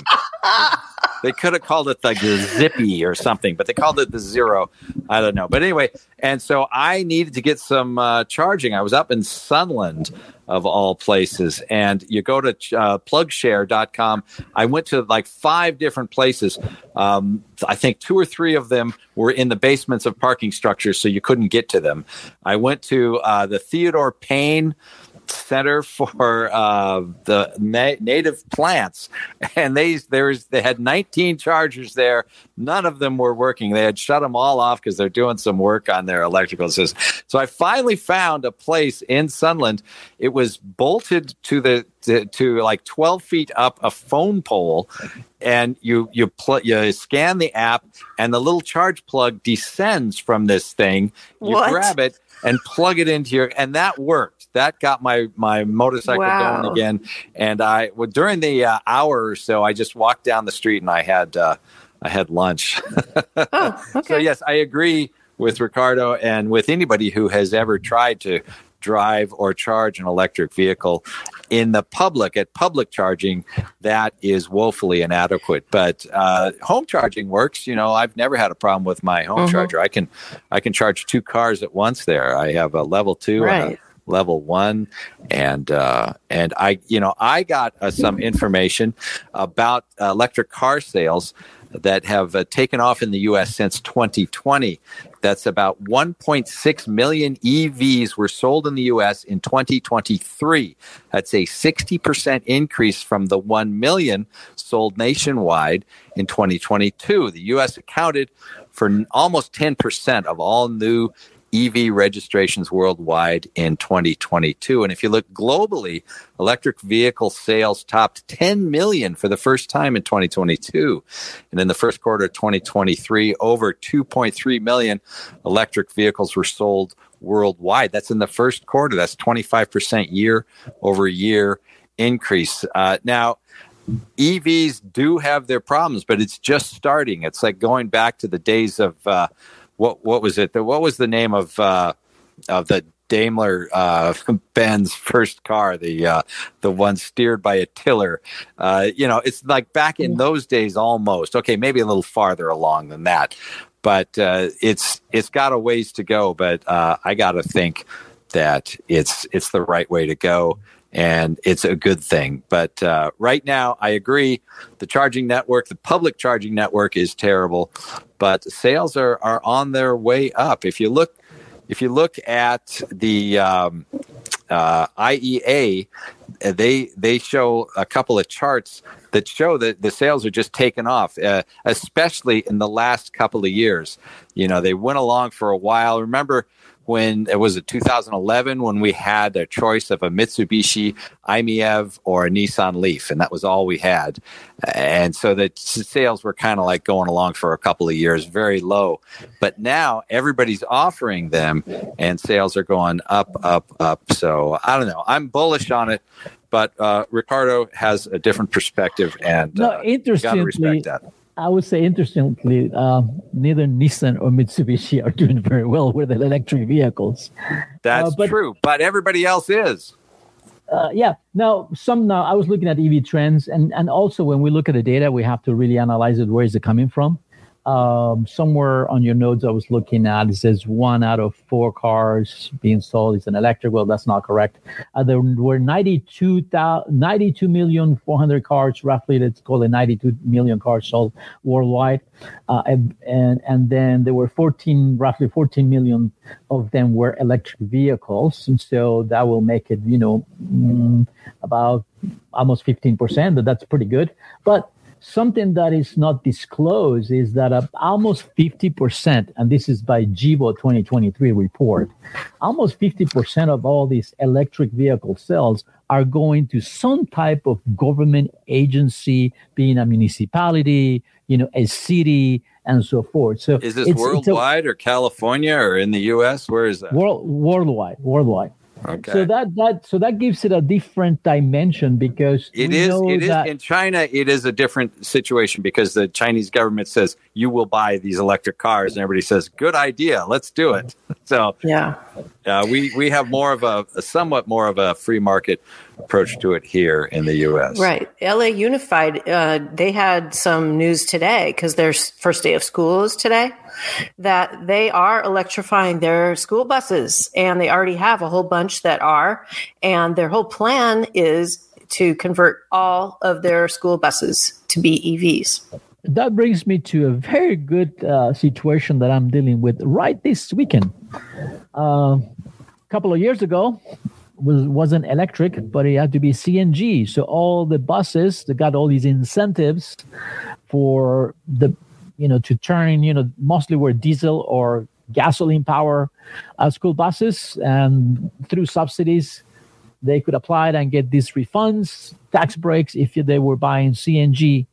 C: They could have called it like the Zippy or something, but they called it the Zero. I don't know. But anyway, and so I needed to get some uh, charging. I was up in Sunland, of all places, and you go to uh, plug share dot com. I went to like five different places. Um, I think two or three of them were in the basements of parking structures, so you couldn't get to them. I went to uh, the Theodore Payne Center for uh, the na- native plants, and they there's they had nineteen chargers there. None of them were working. They had shut them all off because they're doing some work on their electrical system. So I finally found a place in Sunland. It was bolted to the to, to like twelve feet up a phone pole, and you you pl- you scan the app, and the little charge plug descends from this thing. You
D: what?
C: grab it and plug it into your, and that worked. That got my my motorcycle
D: wow.
C: going again. And I well, during the uh, hour or so, I just walked down the street and I had uh, I had lunch.
D: Oh, okay.
C: So yes, I agree with Ricardo and with anybody who has ever tried to drive or charge an electric vehicle in the public at public charging. That is woefully inadequate. But uh, home charging works. You know, I've never had a problem with my home
D: Mm-hmm.
C: charger. I can I can charge two cars at once there. I have a level two
D: Right.
C: and a level one, and uh, and I, you know, I got uh, some information about uh, electric car sales that have uh, taken off in the U S since twenty twenty. That's about one point six million E Vs were sold in the U S in twenty twenty-three. That's a sixty percent increase from the one million sold nationwide in twenty twenty-two. The U S accounted for n- almost ten percent of all new E V registrations worldwide in twenty twenty-two. And if you look globally, electric vehicle sales topped ten million for the first time in twenty twenty-two. And in the first quarter of twenty twenty-three, over two point three million electric vehicles were sold worldwide. That's in the first quarter. That's twenty-five percent year over year increase. Uh, now, E Vs do have their problems, but it's just starting. It's like going back to the days of uh, What what was it? What was the name of uh, of the Daimler uh, Benz first car? The uh, the one steered by a tiller. Uh, you know, it's like back in those days almost. Okay, maybe a little farther along than that, but uh, it's it's got a ways to go. But uh, I got to think that it's it's the right way to go. and it's a good thing. But uh, right now, I agree. The charging network, the public charging network, is terrible, but sales are are on their way up. If you look, if you look at the um, uh, I E A, they they show a couple of charts that show that the sales are just taken off, uh, especially in the last couple of years. You know, they went along for a while. Remember when it was in two thousand eleven when we had a choice of a Mitsubishi i M E V or a Nissan Leaf, and that was all we had. And so the sales were kind of like going along for a couple of years, very low. But now everybody's offering them, and sales are going up, up, up. So I don't know. I'm bullish on it. But uh, Ricardo has a different perspective, and
E: no,
C: uh, you got to respect that.
E: I would say, interestingly, uh, neither Nissan or Mitsubishi are doing very well with electric vehicles.
C: That's uh, but, true, but everybody else is.
E: Uh, yeah. Now, some now I was looking at E V trends, and, and also when we look at the data, we have to really analyze it. Where is it coming from? Um, somewhere on your notes, I was looking at, it says one out of four cars being sold is an electric. Well, that's not correct. Uh, there were ninety-two million four hundred cars, roughly, let's call it ninety-two million cars sold worldwide. Uh, and, and, and then there were fourteen, roughly fourteen million of them were electric vehicles. And so that will make it, you know, mm, about almost fifteen percent, but that's pretty good. But something that is not disclosed is that uh, almost fifty percent, and this is by Gevo twenty twenty-three report, almost fifty percent of all these electric vehicle sales are going to some type of government agency, being a municipality, you know, a city, and so forth. So
C: is this
E: it's,
C: worldwide it's a, or California or in the U S? Where is that?
E: World, worldwide, worldwide.
C: Okay.
E: So that that so that gives it a different dimension, because
C: it
E: we
C: is
E: know
C: it is
E: that
C: in China. It is a different situation because the Chinese government says you will buy these electric cars, and everybody says, "Good idea, let's do it." So
D: yeah,
C: uh, we we have more of a, a somewhat more of a free market approach to it here in the U S.
D: Right. L A Unified, uh, they had some news today because their first day of school is today, that they are electrifying their school buses, and they already have a whole bunch that are. And their whole plan is to convert all of their school buses to be E Vs.
E: That brings me to a very good uh, situation that I'm dealing with right this weekend. Uh, a couple of years ago, was wasn't electric, but it had to be C N G. So all the buses, they got all these incentives for the, you know, to turn, you know, mostly were diesel or gasoline power uh, school buses, and through subsidies, they could apply it and get these refunds, tax breaks if they were buying C N G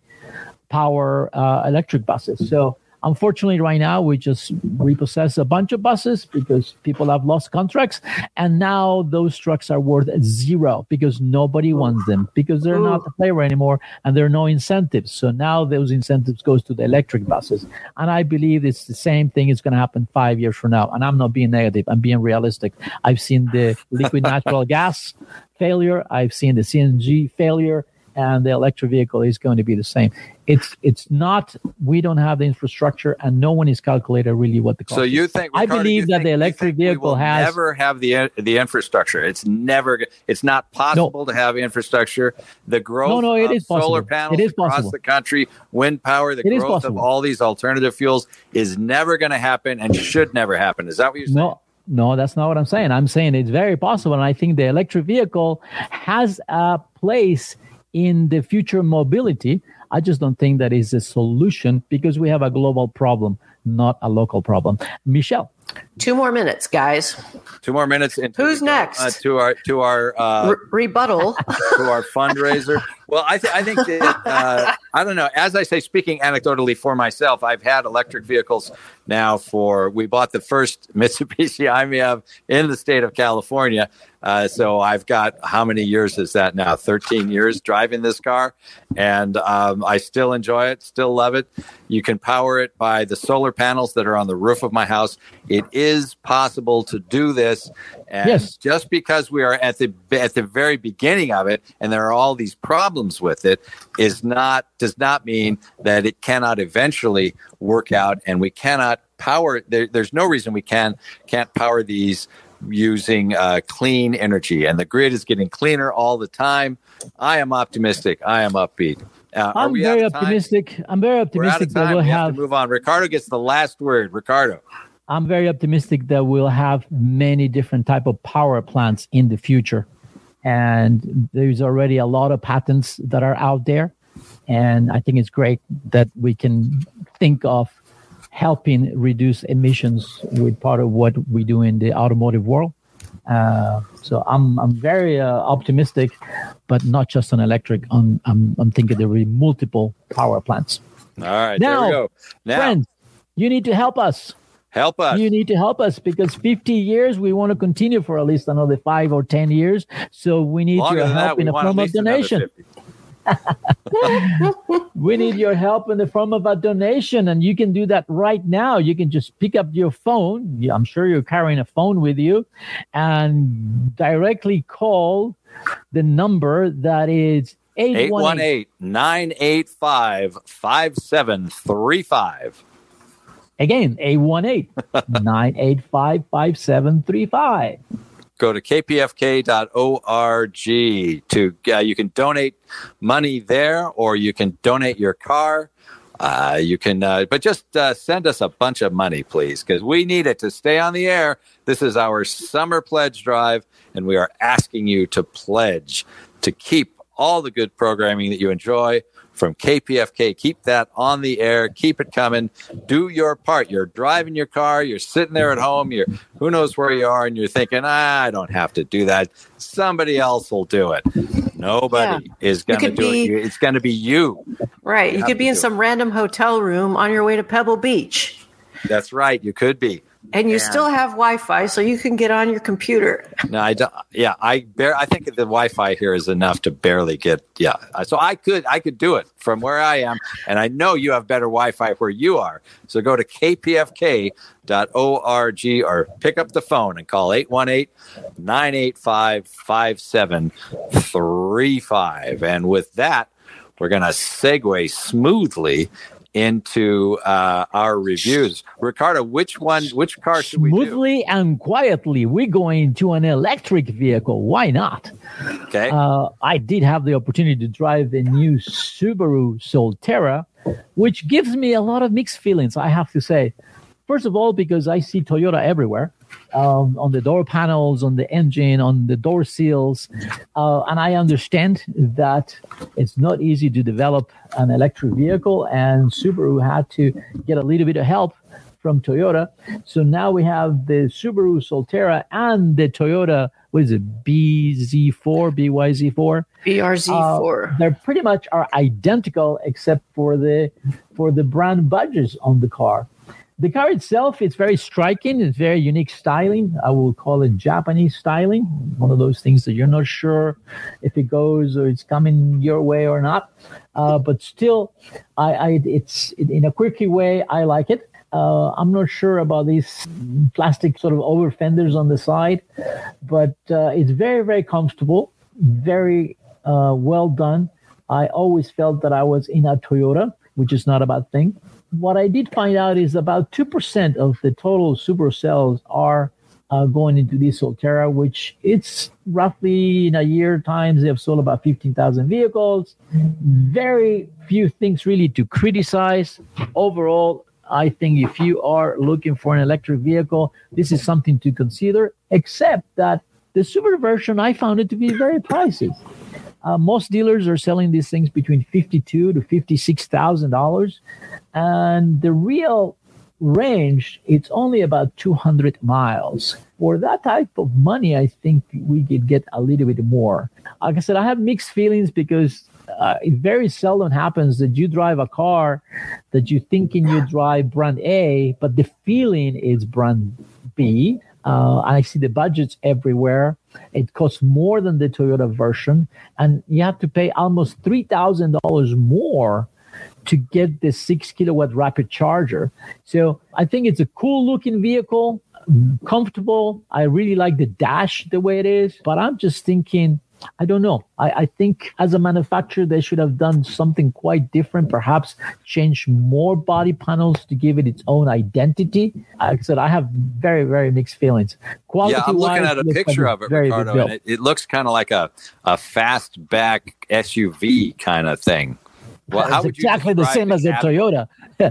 E: power uh, electric buses. So unfortunately, right now, we just repossess a bunch of buses because people have lost contracts. And now those trucks are worth zero because nobody wants them, because they're not a player anymore and there are no incentives. So now those incentives goes to the electric buses. And I believe it's the same thing is going to happen five years from now. And I'm not being negative. I'm being realistic. I've seen the liquid natural gas failure. I've seen the C N G failure. And the electric vehicle is going to be the same. It's it's not, we don't have the infrastructure, and no one is calculated really what the cost
C: so
E: is.
C: you think,
E: I
C: Ricardo,
E: believe that
C: think,
E: the electric vehicle has
C: never have the the infrastructure. It's never, it's not possible
E: no.
C: to have infrastructure. The growth
E: no, no, it
C: of
E: is possible.
C: solar panels
E: it is
C: across
E: possible.
C: the country, wind power, the
E: it
C: growth of all these alternative fuels is never going to happen and should never happen. Is that what you're saying?
E: No. No, that's not what I'm saying. I'm saying it's very possible. And I think the electric vehicle has a place in the future mobility. I just don't think that is a solution because we have a global problem, not a local problem. Michelle.
D: Two more minutes, guys.
C: Two more minutes.
D: Who's
C: go,
D: next?
C: Uh, to our to our uh,
D: Re- rebuttal
C: to our fundraiser. Well, I, th- I think that uh, I don't know. As I say, speaking anecdotally for myself, I've had electric vehicles now for. We bought the first Mitsubishi i M E V in the state of California, uh, so I've got how many years is that now? thirteen years driving this car, and um, I still enjoy it, still love it. You can power it by the solar panels that are on the roof of my house. It is possible to do this, and
E: yes.
C: just because we are at the at the very beginning of it, and there are all these problems with it, is not does not mean that it cannot eventually work out, and we cannot power. There, there's no reason we can can't power these using uh, clean energy, and the grid is getting cleaner all the time. I am optimistic. I am upbeat. Uh, are
E: I'm
C: we
E: very
C: out of time?
E: optimistic. I'm very
C: We're out
E: optimistic
C: of
E: that
C: time.
E: we'll
C: We have
E: have.
C: to move on. Ricardo gets the last word. Ricardo.
E: I'm very optimistic that we'll have many different type of power plants in the future, and there's already a lot of patents that are out there, and I think it's great that we can think of helping reduce emissions with part of what we do in the automotive world. Uh, so I'm I'm very uh, optimistic, but not just on electric. I'm I'm, I'm thinking there will be multiple power plants.
C: All right,
E: Now,
C: there we go. Now,
E: friends, you need to help us.
C: help us.
E: You need to help us because fifty years, we want to continue for at least another five or ten years. So we need
C: Longer
E: your
C: than
E: help
C: that,
E: in
C: we
E: the
C: want at
E: form of
C: least another
E: donation.
C: fifty.
E: We need your help in the form of a donation, and you can do that right now. You can just pick up your phone. Yeah, I'm sure you're carrying a phone with you, and directly call the number that is
C: eight one eight, nine eight five, five seven three five.
E: Again, eight one eight, nine eight five, five seven three five.
C: Go to k p f k dot org to uh, you can donate money there, or you can donate your car. Uh, you can, uh, but just uh, send us a bunch of money, please, because we need it to stay on the air. This is our summer pledge drive, and we are asking you to pledge to keep all the good programming that you enjoy from K P F K. Keep that on the air. Keep it coming. Do your part. You're driving your car. You're sitting there at home. You're who knows where you are, and you're thinking, ah, I don't have to do that. Somebody else will do it. Nobody
D: Yeah.
C: is going to
D: could
C: do
D: be-
C: it. It's going to be you.
D: Right. You
C: have
D: could be
C: to
D: in
C: do
D: some random hotel room on your way to Pebble Beach,
C: That's right. You could be.
D: and you
C: And-
D: still have Wi-Fi, so you can get on your computer.
C: No, I don't. Yeah, I bear. I think the Wi-Fi here is enough to barely get. Yeah, so I could. I could do it from where I am, and I know you have better Wi-Fi where you are. So go to k p f k dot org or pick up the phone and call eight one eight, nine eight five, five seven three five. And with that, we're going to segue smoothly into uh, our reviews. Ricardo, which one, which car should we do?
E: Smoothly and quietly, we're going to an electric vehicle. Why not?
C: Okay.
E: Uh, I did have the opportunity to drive the new Subaru Solterra, which gives me a lot of mixed feelings, I have to say. First of all, because I see Toyota everywhere, um, on the door panels, on the engine, on the door seals. Uh, and I understand that it's not easy to develop an electric vehicle, and Subaru had to get a little bit of help from Toyota. So now we have the Subaru Solterra and the Toyota, what is it, B Z four, B Y Z four?
D: B R Z four.
E: Uh, they're pretty much are identical except for the for the brand badges on the car. The car itself, it's very striking. It's very unique styling. I will call it Japanese styling. One of those things that you're not sure if it goes or it's coming your way or not. Uh, but still, I, I it's in a quirky way. I like it. Uh, I'm not sure about these plastic sort of over fenders on the side, but uh, it's very, very comfortable, very uh, well done. I always felt that I was in a Toyota, which is not a bad thing. What I did find out is about two percent of the total Subaru sales are uh, going into this Solterra, which it's roughly in a year times, they have sold about fifteen thousand vehicles. Very few things really to criticize. Overall, I think if you are looking for an electric vehicle, this is something to consider, except that the Subaru version, I found it to be very pricey. Uh, most dealers are selling these things between fifty-two to fifty-six thousand dollars, and the real range it's only about two hundred miles. For that type of money, I think we could get a little bit more. Like I said, I have mixed feelings because uh, it very seldom happens that you drive a car that you thinking you drive brand A, but the feeling is brand B. Uh, I see the budgets everywhere. It costs more than the Toyota version, and you have to pay almost three thousand dollars more to get the six kilowatt rapid charger. So I think it's a cool looking vehicle, comfortable. I really like the dash the way it is, but I'm just thinking I don't know. I, I think as a manufacturer, they should have done something quite different, perhaps change more body panels to give it its own identity. Like I said, I have very, very mixed feelings. Quality
C: yeah, I'm looking at a picture
E: like
C: of it,
E: very
C: Ricardo, and it, it looks kind of like a, a fastback S U V kind of thing. Well, how
E: it's
C: would you
E: exactly the same
C: the
E: as the Toyota.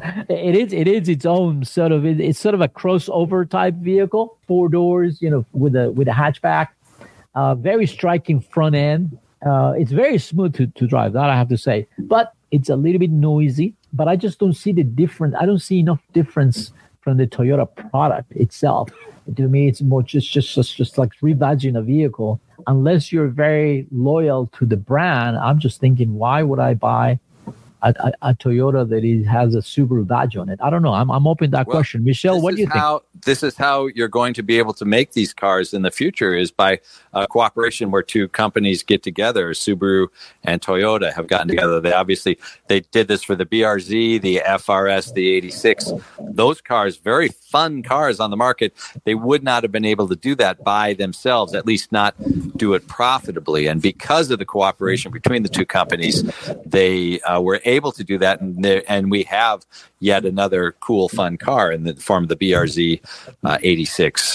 E: it is. It is its own sort of. It, it's sort of a crossover type vehicle, four doors, you know, with a with a hatchback. Uh, very striking front end. Uh, it's very smooth to, to drive, that I have to say. But it's a little bit noisy. But I just don't see the difference. I don't see enough difference from the Toyota product itself. To me, it's more just just just, just like rebadging a vehicle. Unless you're very loyal to the brand, I'm just thinking, why would I buy a, a, a Toyota that is, has a Subaru badge on it? I don't know. I'm I'm open to that well, question. Michelle, what do you
C: how,
E: think?
C: This is how you're going to be able to make these cars in the future, is by uh, cooperation where two companies get together. Subaru and Toyota have gotten together. They obviously, they did this for the B R Z, the F R S, the eighty-six. Those cars, very fun cars on the market. They would not have been able to do that by themselves, at least not do it profitably. And because of the cooperation between the two companies, they uh, were able to do that. And, and we have yet another cool, fun car in the form of the B R Z uh, eighty-six.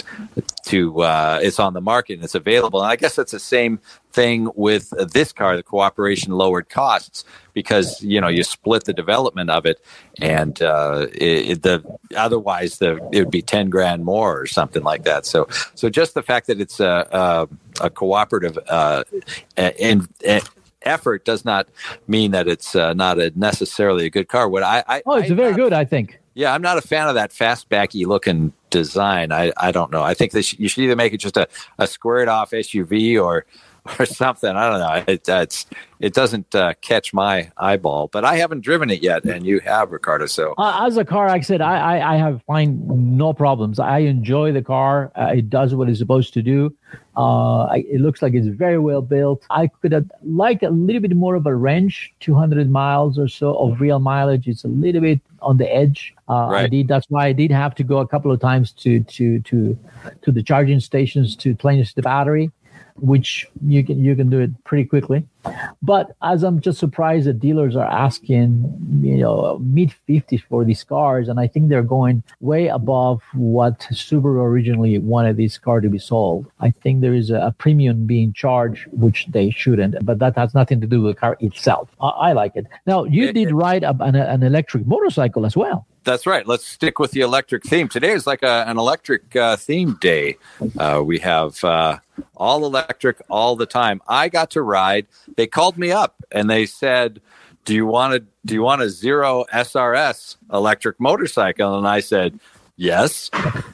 C: To uh, it's on the market and it's available. And I guess that's the same thing with uh, this car. The cooperation lowered costs because, you know, you split the development of it, and uh, it, the otherwise the it would be ten grand more or something like that. So, so just the fact that it's a a, a cooperative uh, in, in effort does not mean that it's uh, not a necessarily a good car. What I, I
E: oh, it's
C: I,
E: very
C: uh,
E: good, I think.
C: Yeah, I'm not a fan of that fastbacky looking design. I, I don't know. I think they sh- you should either make it just a, a squared off S U V or or something. I don't know. It it's, it doesn't uh, catch my eyeball, but I haven't driven it yet, and you have, Ricardo. So
E: uh, as a car, like I said, I, I, I have find no problems. I enjoy the car. Uh, it does what it's supposed to do. Uh, I, it looks like it's very well built. I could have liked a little bit more of a range, two hundred miles or so of real mileage. It's a little bit on the edge. Uh,
C: right.
E: I did. That's why I did have to go a couple of times to to to to the charging stations to replenish the battery, which you can you can do it pretty quickly. But as I'm just surprised that dealers are asking, you know, mid fifties for these cars, and I think they're going way above what Subaru originally wanted this car to be sold. I think there is a, a premium being charged, which they shouldn't, but that has nothing to do with the car itself. I, I like it. Now, you
C: it,
E: did
C: it,
E: ride a, an, an electric motorcycle as well.
C: That's right. Let's stick with the electric theme. Today is like a, an electric uh, theme day. Uh, we have uh, all electric all the time. I got to ride. They called me up and they said, "Do you want to? Do you want a Zero S R S electric motorcycle?" And I said, "Yes."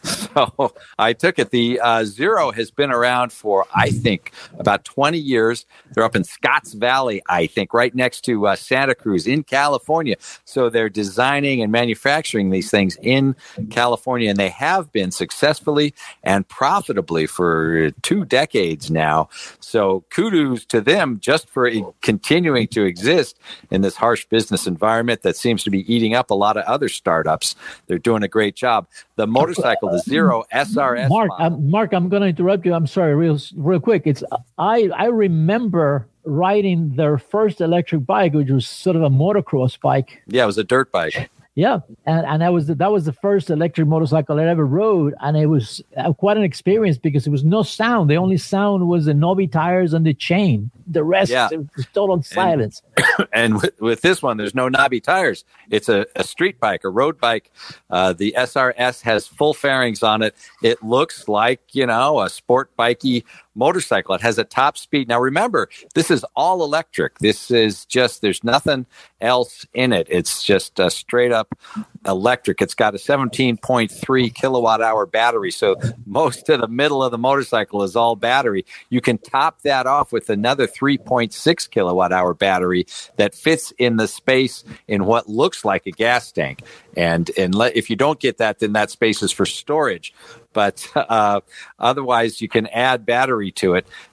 C: So I took it. The uh, Zero has been around for, I think, about twenty years. They're up in Scotts Valley, I think, right next to uh, Santa Cruz in California. So they're designing and manufacturing these things in California, and they have been successfully and profitably for two decades now. So kudos to them just for continuing to exist in this harsh business environment that seems to be eating up a lot of other startups. They're doing a great job. The motorcycle, the Zero S R S.
E: Mark, um, Mark, I'm going to interrupt you. I'm sorry, real, real quick. It's I, I remember riding their first electric bike, which was sort of a motocross bike.
C: Yeah, it was a dirt bike.
E: Yeah, and and that was the, that was the first electric motorcycle I ever rode, and it was uh, quite an experience because there was no sound. The only sound was the knobby tires and the chain. The rest
C: Yeah.
E: was total silence.
C: And, and with, with this one, there's no knobby tires. It's a, a street bike, a road bike. Uh, the S R S has full fairings on it. It looks like, you know, a sport bikey motorcycle. It has a top speed. Now, remember, this is all electric. This is just, there's nothing else in it. It's just a straight up electric. It's got a seventeen point three kilowatt hour battery. So most of the middle of the motorcycle is all battery. You can top that off with another three point six kilowatt hour battery that fits in the space in what looks like a gas tank. And, and le- if you don't get that, then that space is for storage. But uh, otherwise, you can add battery to it.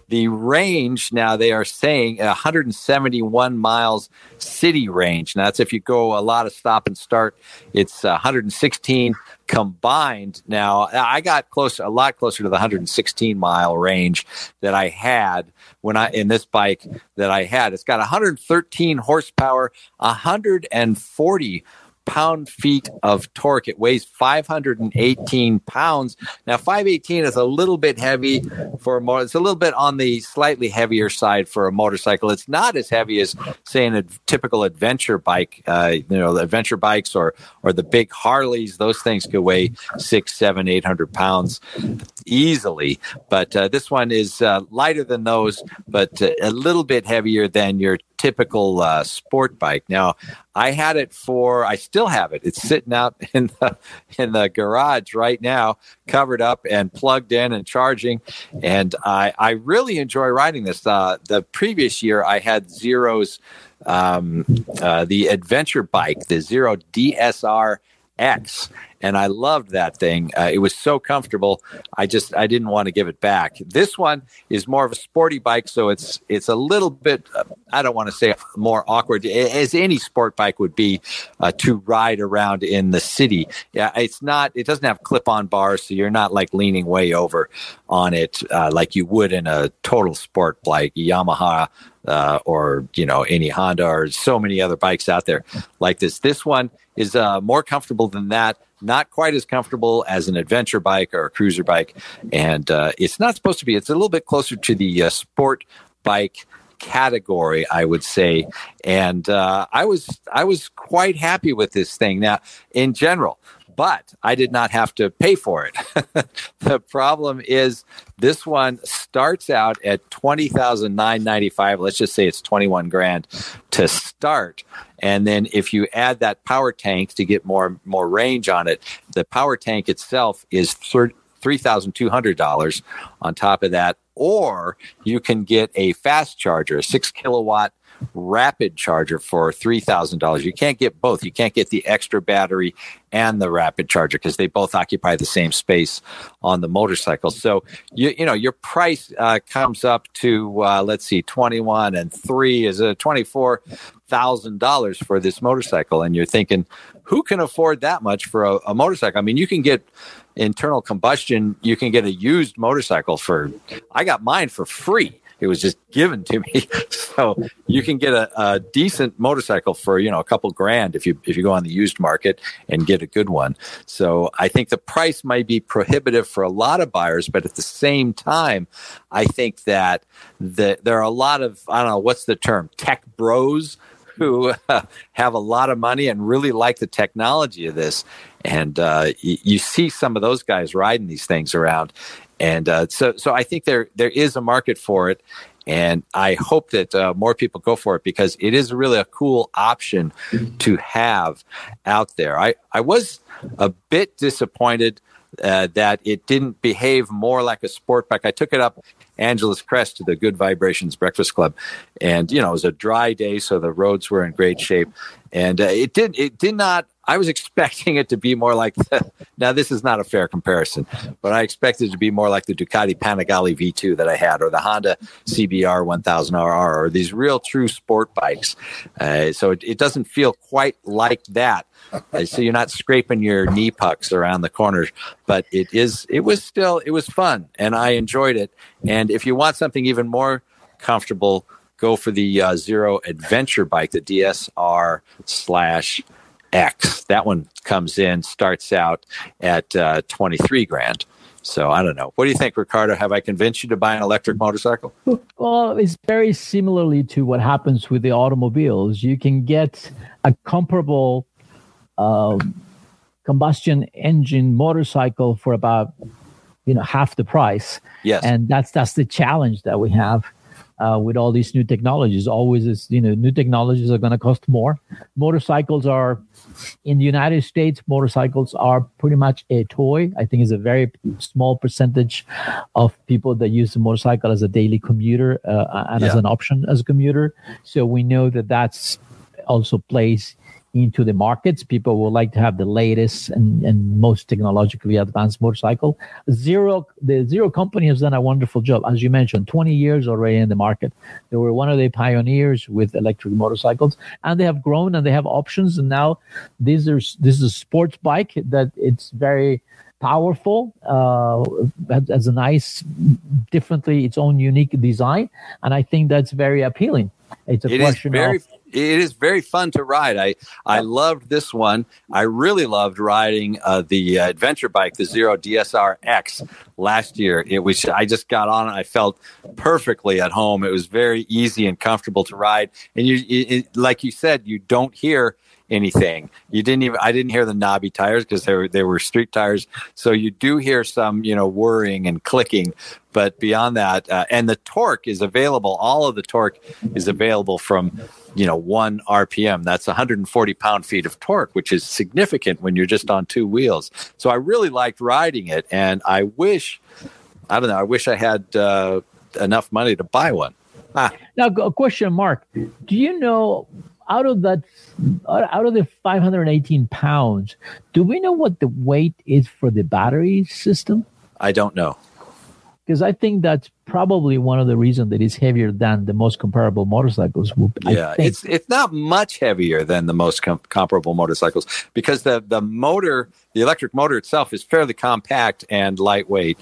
C: The range now, they are saying one hundred seventy-one miles city range. Now, that's if you go a lot of stop and start. It's one hundred sixteen combined. Now, I got close, a lot closer to the one hundred sixteen mile range that I had when I in this bike that I had. It's got one hundred thirteen horsepower, one hundred forty pound-feet of torque. It weighs five hundred eighteen pounds. Now, five eighteen is a little bit heavy for a motor. It's a little bit on the slightly heavier side for a motorcycle. It's not as heavy as, say, a typical adventure bike. Uh, you know, the adventure bikes or or the big Harleys. Those things could weigh six, seven, eight hundred pounds easily. But uh, this one is uh, lighter than those, but uh, a little bit heavier than your typical uh, sport bike. Now, I had it for, I still have it. It's sitting out in the, in the garage right now, covered up and plugged in and charging. And I, I really enjoy riding this. Uh, the previous year, I had Zero's, um, uh, the adventure bike, the Zero D S R X. And I loved that thing. Uh, it was so comfortable. I just, I didn't want to give it back. This one is more of a sporty bike. So it's, it's a little bit, uh, I don't want to say more awkward as any sport bike would be uh, to ride around in the city. Yeah. It's not, it doesn't have clip-on bars. So you're not like leaning way over on it uh, like you would in a total sport bike, Yamaha, uh, or, you know, any Honda or so many other bikes out there like this. This one is uh, more comfortable than that. Not quite as comfortable as an adventure bike or a cruiser bike. And uh, it's not supposed to be. It's a little bit closer to the uh, sport bike category, I would say. And uh, I was I was quite happy with this thing. Now, in general, but I did not have to pay for it. The problem is this one starts out at twenty thousand nine hundred ninety-five dollars. Let's just say it's twenty-one grand to start. And then if you add that power tank to get more more range on it, the power tank itself is three thousand two hundred dollars on top of that. Or you can get a fast charger, a six kilowatt rapid charger for three thousand dollars. You can't get both. You can't get the extra battery and the rapid charger because they both occupy the same space on the motorcycle. So, you you know, your price uh, comes up to, uh, let's see, twenty-one and three is a twenty-four thousand dollars for this motorcycle. And you're thinking, who can afford that much for a, a motorcycle? I mean, you can get internal combustion. You can get a used motorcycle for, I got mine for free. It was just given to me. So you can get a, a decent motorcycle for, you know, a couple grand if you if you go on the used market and get a good one. So I think the price might be prohibitive for a lot of buyers, but at the same time, I think that the, there are a lot of, I don't know, what's the term, tech bros who uh, have a lot of money and really like the technology of this. And uh, y- you see some of those guys riding these things around. And uh, so, so I think there there is a market for it, and I hope that uh, more people go for it because it is really a cool option to have out there. I, I was a bit disappointed uh, that it didn't behave more like a sport bike. I took it up Angeles Crest to the Good Vibrations Breakfast Club, and you know it was a dry day, so the roads were in great shape, and uh, it did it did not. I was expecting it to be more like the, now this is not a fair comparison, but I expected it to be more like the Ducati Panigale V two that I had, or the Honda C B R one thousand R R, or these real true sport bikes. Uh, so it, it doesn't feel quite like that. Uh, so you're not scraping your knee pucks around the corners, but it is. It was still it was fun, and I enjoyed it. And if you want something even more comfortable, go for the uh, Zero Adventure bike, the D S R slash X. That one comes in, starts out at uh, twenty-three grand. So I don't know. What do you think, Ricardo? Have I convinced you to buy an electric motorcycle?
E: Well, it's very similarly to what happens with the automobiles. You can get a comparable uh, combustion engine motorcycle for about, you know, half the price.
C: Yes.
E: And that's that's the challenge that we have. Uh, with all these new technologies, always is, you know, new technologies are going to cost more. Motorcycles are, in the United States, motorcycles are pretty much a toy. I think it's a very small percentage of people that use the motorcycle as a daily commuter uh, and yeah. as an option as a commuter. So we know that that's also plays into the markets. People would like to have the latest and, and most technologically advanced motorcycle. Zero, the Zero company has done a wonderful job. As you mentioned, twenty years already in the market. They were one of the pioneers with electric motorcycles, and they have grown and they have options. And now these are, this is a sports bike that it's very powerful, uh, has a nice, differently, its own unique design. And I think that's very appealing. It's a
C: it
E: question
C: is very,
E: of...
C: It is very fun to ride. I, I loved this one. I really loved riding uh, the uh, adventure bike, the Zero D S R X last year. It was, I just got on it. I felt perfectly at home. It was very easy and comfortable to ride. And you, it, like you said, you don't hear anything. You didn't even, I didn't hear the knobby tires because they were, they were street tires. So you do hear some, you know, whirring and clicking, but beyond that, uh, and the torque is available. All of the torque is available from, you know, one R P M. That's one hundred forty pound feet of torque, which is significant when you're just on two wheels. So I really liked riding it. And I wish, I don't know, I wish I had uh, enough money to buy one. Ah.
E: Now, a question, Mark. Do you know, out of that, out of the five hundred eighteen pounds, do we know what the weight is for the battery system?
C: I don't know.
E: Because I think that's probably one of the reasons that it's heavier than the most comparable motorcycles.
C: Yeah, it's it's not much heavier than the most com- comparable motorcycles because the, the motor, the electric motor itself is fairly compact and lightweight.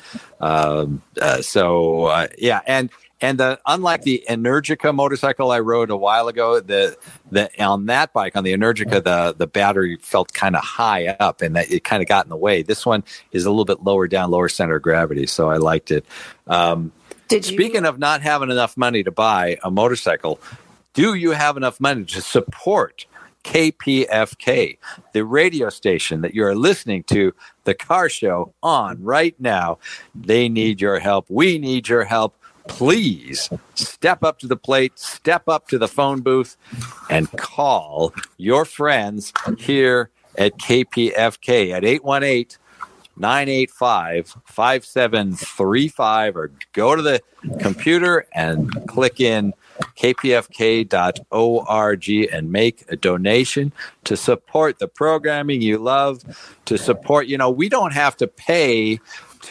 C: Um, uh, so, uh, yeah, and And the unlike the Energica motorcycle I rode a while ago, the the on that bike, on the Energica, the the battery felt kind of high up and that it kind of got in the way. This one is a little bit lower down, lower center of gravity, so I liked it. Um,
D: Did you-
C: Speaking of not having enough money to buy a motorcycle, do you have enough money to support K P F K, the radio station that you're listening to the car show on right now? They need your help. We need your help. Please step up to the plate, step up to the phone booth, and call your friends here at K P F K at eight one eight, nine eight five, five seven three five or go to the computer and click in K P F K dot org and make a donation to support the programming you love, to support, you know, we don't have to pay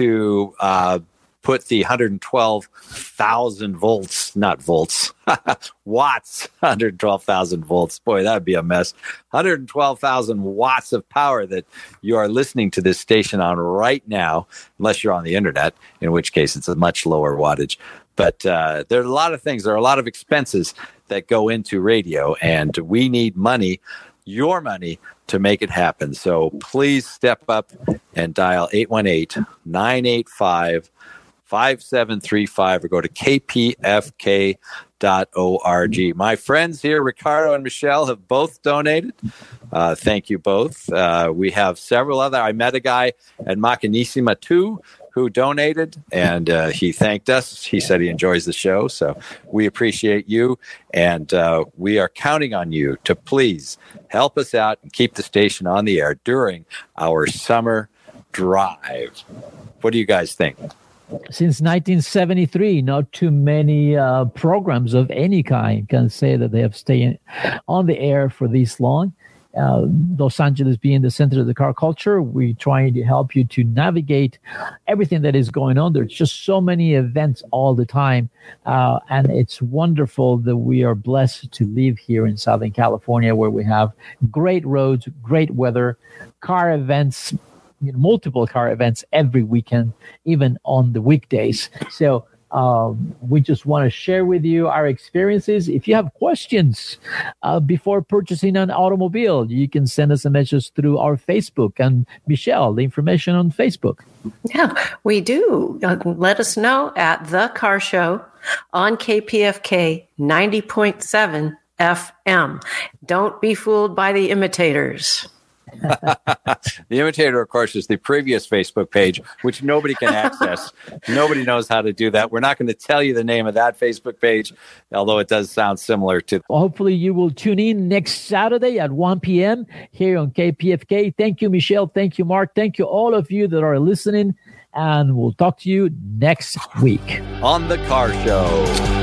C: to uh, put the one hundred twelve thousand volts, not volts, watts, one hundred twelve thousand volts. Boy, that would be a mess. one hundred twelve thousand watts of power that you are listening to this station on right now, unless you're on the internet, in which case it's a much lower wattage. But uh, there are a lot of things, there are a lot of expenses that go into radio, and we need money, your money, to make it happen. So please step up and dial eight one eight, nine eight five, five seven three five or go to K P F K dot org. My friends here, Ricardo and Michelle, have both donated. Uh, thank you both. Uh, we have several other. I met a guy at Macanissima too who donated, and uh, he thanked us. He said he enjoys the show, so we appreciate you, and uh, we are counting on you to please help us out and keep the station on the air during our summer drive. What do you guys think?
E: Since nineteen seventy-three, not too many uh, programs of any kind can say that they have stayed on the air for this long. Uh, Los Angeles being the center of the car culture, we're trying to help you to navigate everything that is going on. There's just so many events all the time. Uh, and it's wonderful that we are blessed to live here in Southern California, where we have great roads, great weather, car events, you know, multiple car events every weekend, even on the weekdays. So um, we just want to share with you our experiences. If you have questions uh, before purchasing an automobile, you can send us a message through our Facebook. And Michelle, the information on Facebook.
D: Yeah, we do. Uh, let us know at The Car Show on K P F K ninety point seven F M. Don't be fooled by the imitators.
C: The Imitator, of course, is the previous Facebook page, which nobody can access. Nobody knows how to do that. We're not going to tell you the name of that Facebook page, although it does sound similar to.
E: Well, hopefully you will tune in next Saturday at one p.m. here on K P F K. Thank you, Michelle. Thank you, Mark. Thank you, all of you that are listening. And we'll talk to you next week
C: on The Car Show.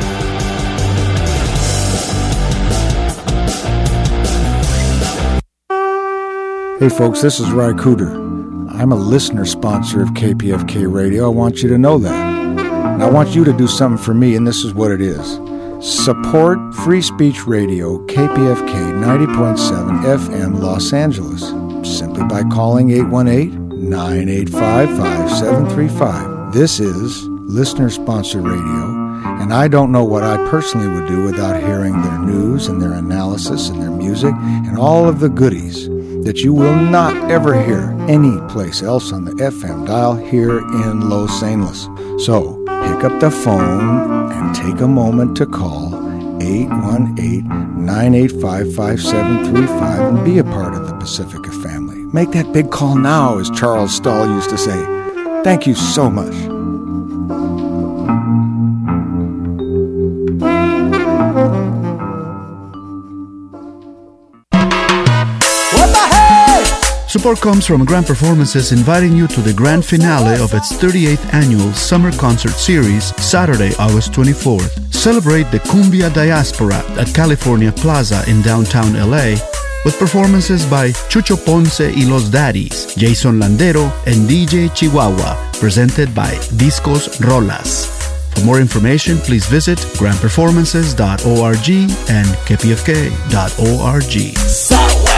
F: Hey folks, this is Ry Cooder. I'm a listener sponsor of K P F K Radio. I want you to know that. And I want you to do something for me, and this is what it is. Support Free Speech Radio, K P F K ninety point seven F M Los Angeles, simply by calling eight one eight, nine eight five, five seven three five. This is listener-sponsored radio, and I don't know what I personally would do without hearing their news and their analysis and their music and all of the goodies that you will not ever hear any place else on the F M dial here in Los Angeles. So pick up the phone and take a moment to call eight one eight, nine eight five, five seven three five and be a part of the Pacifica family. Make that big call now, as Charles Stahl used to say. Thank you so much.
G: Support comes from Grand Performances, inviting you to the grand finale of its thirty-eighth annual Summer Concert Series, Saturday, August twenty-fourth. Celebrate the Cumbia Diaspora at California Plaza in downtown L A with performances by Chucho Ponce y Los Daddies, Jason Landero, and D J Chihuahua, presented by Discos Rolas. For more information, please visit grand performances dot org and k p f k dot org.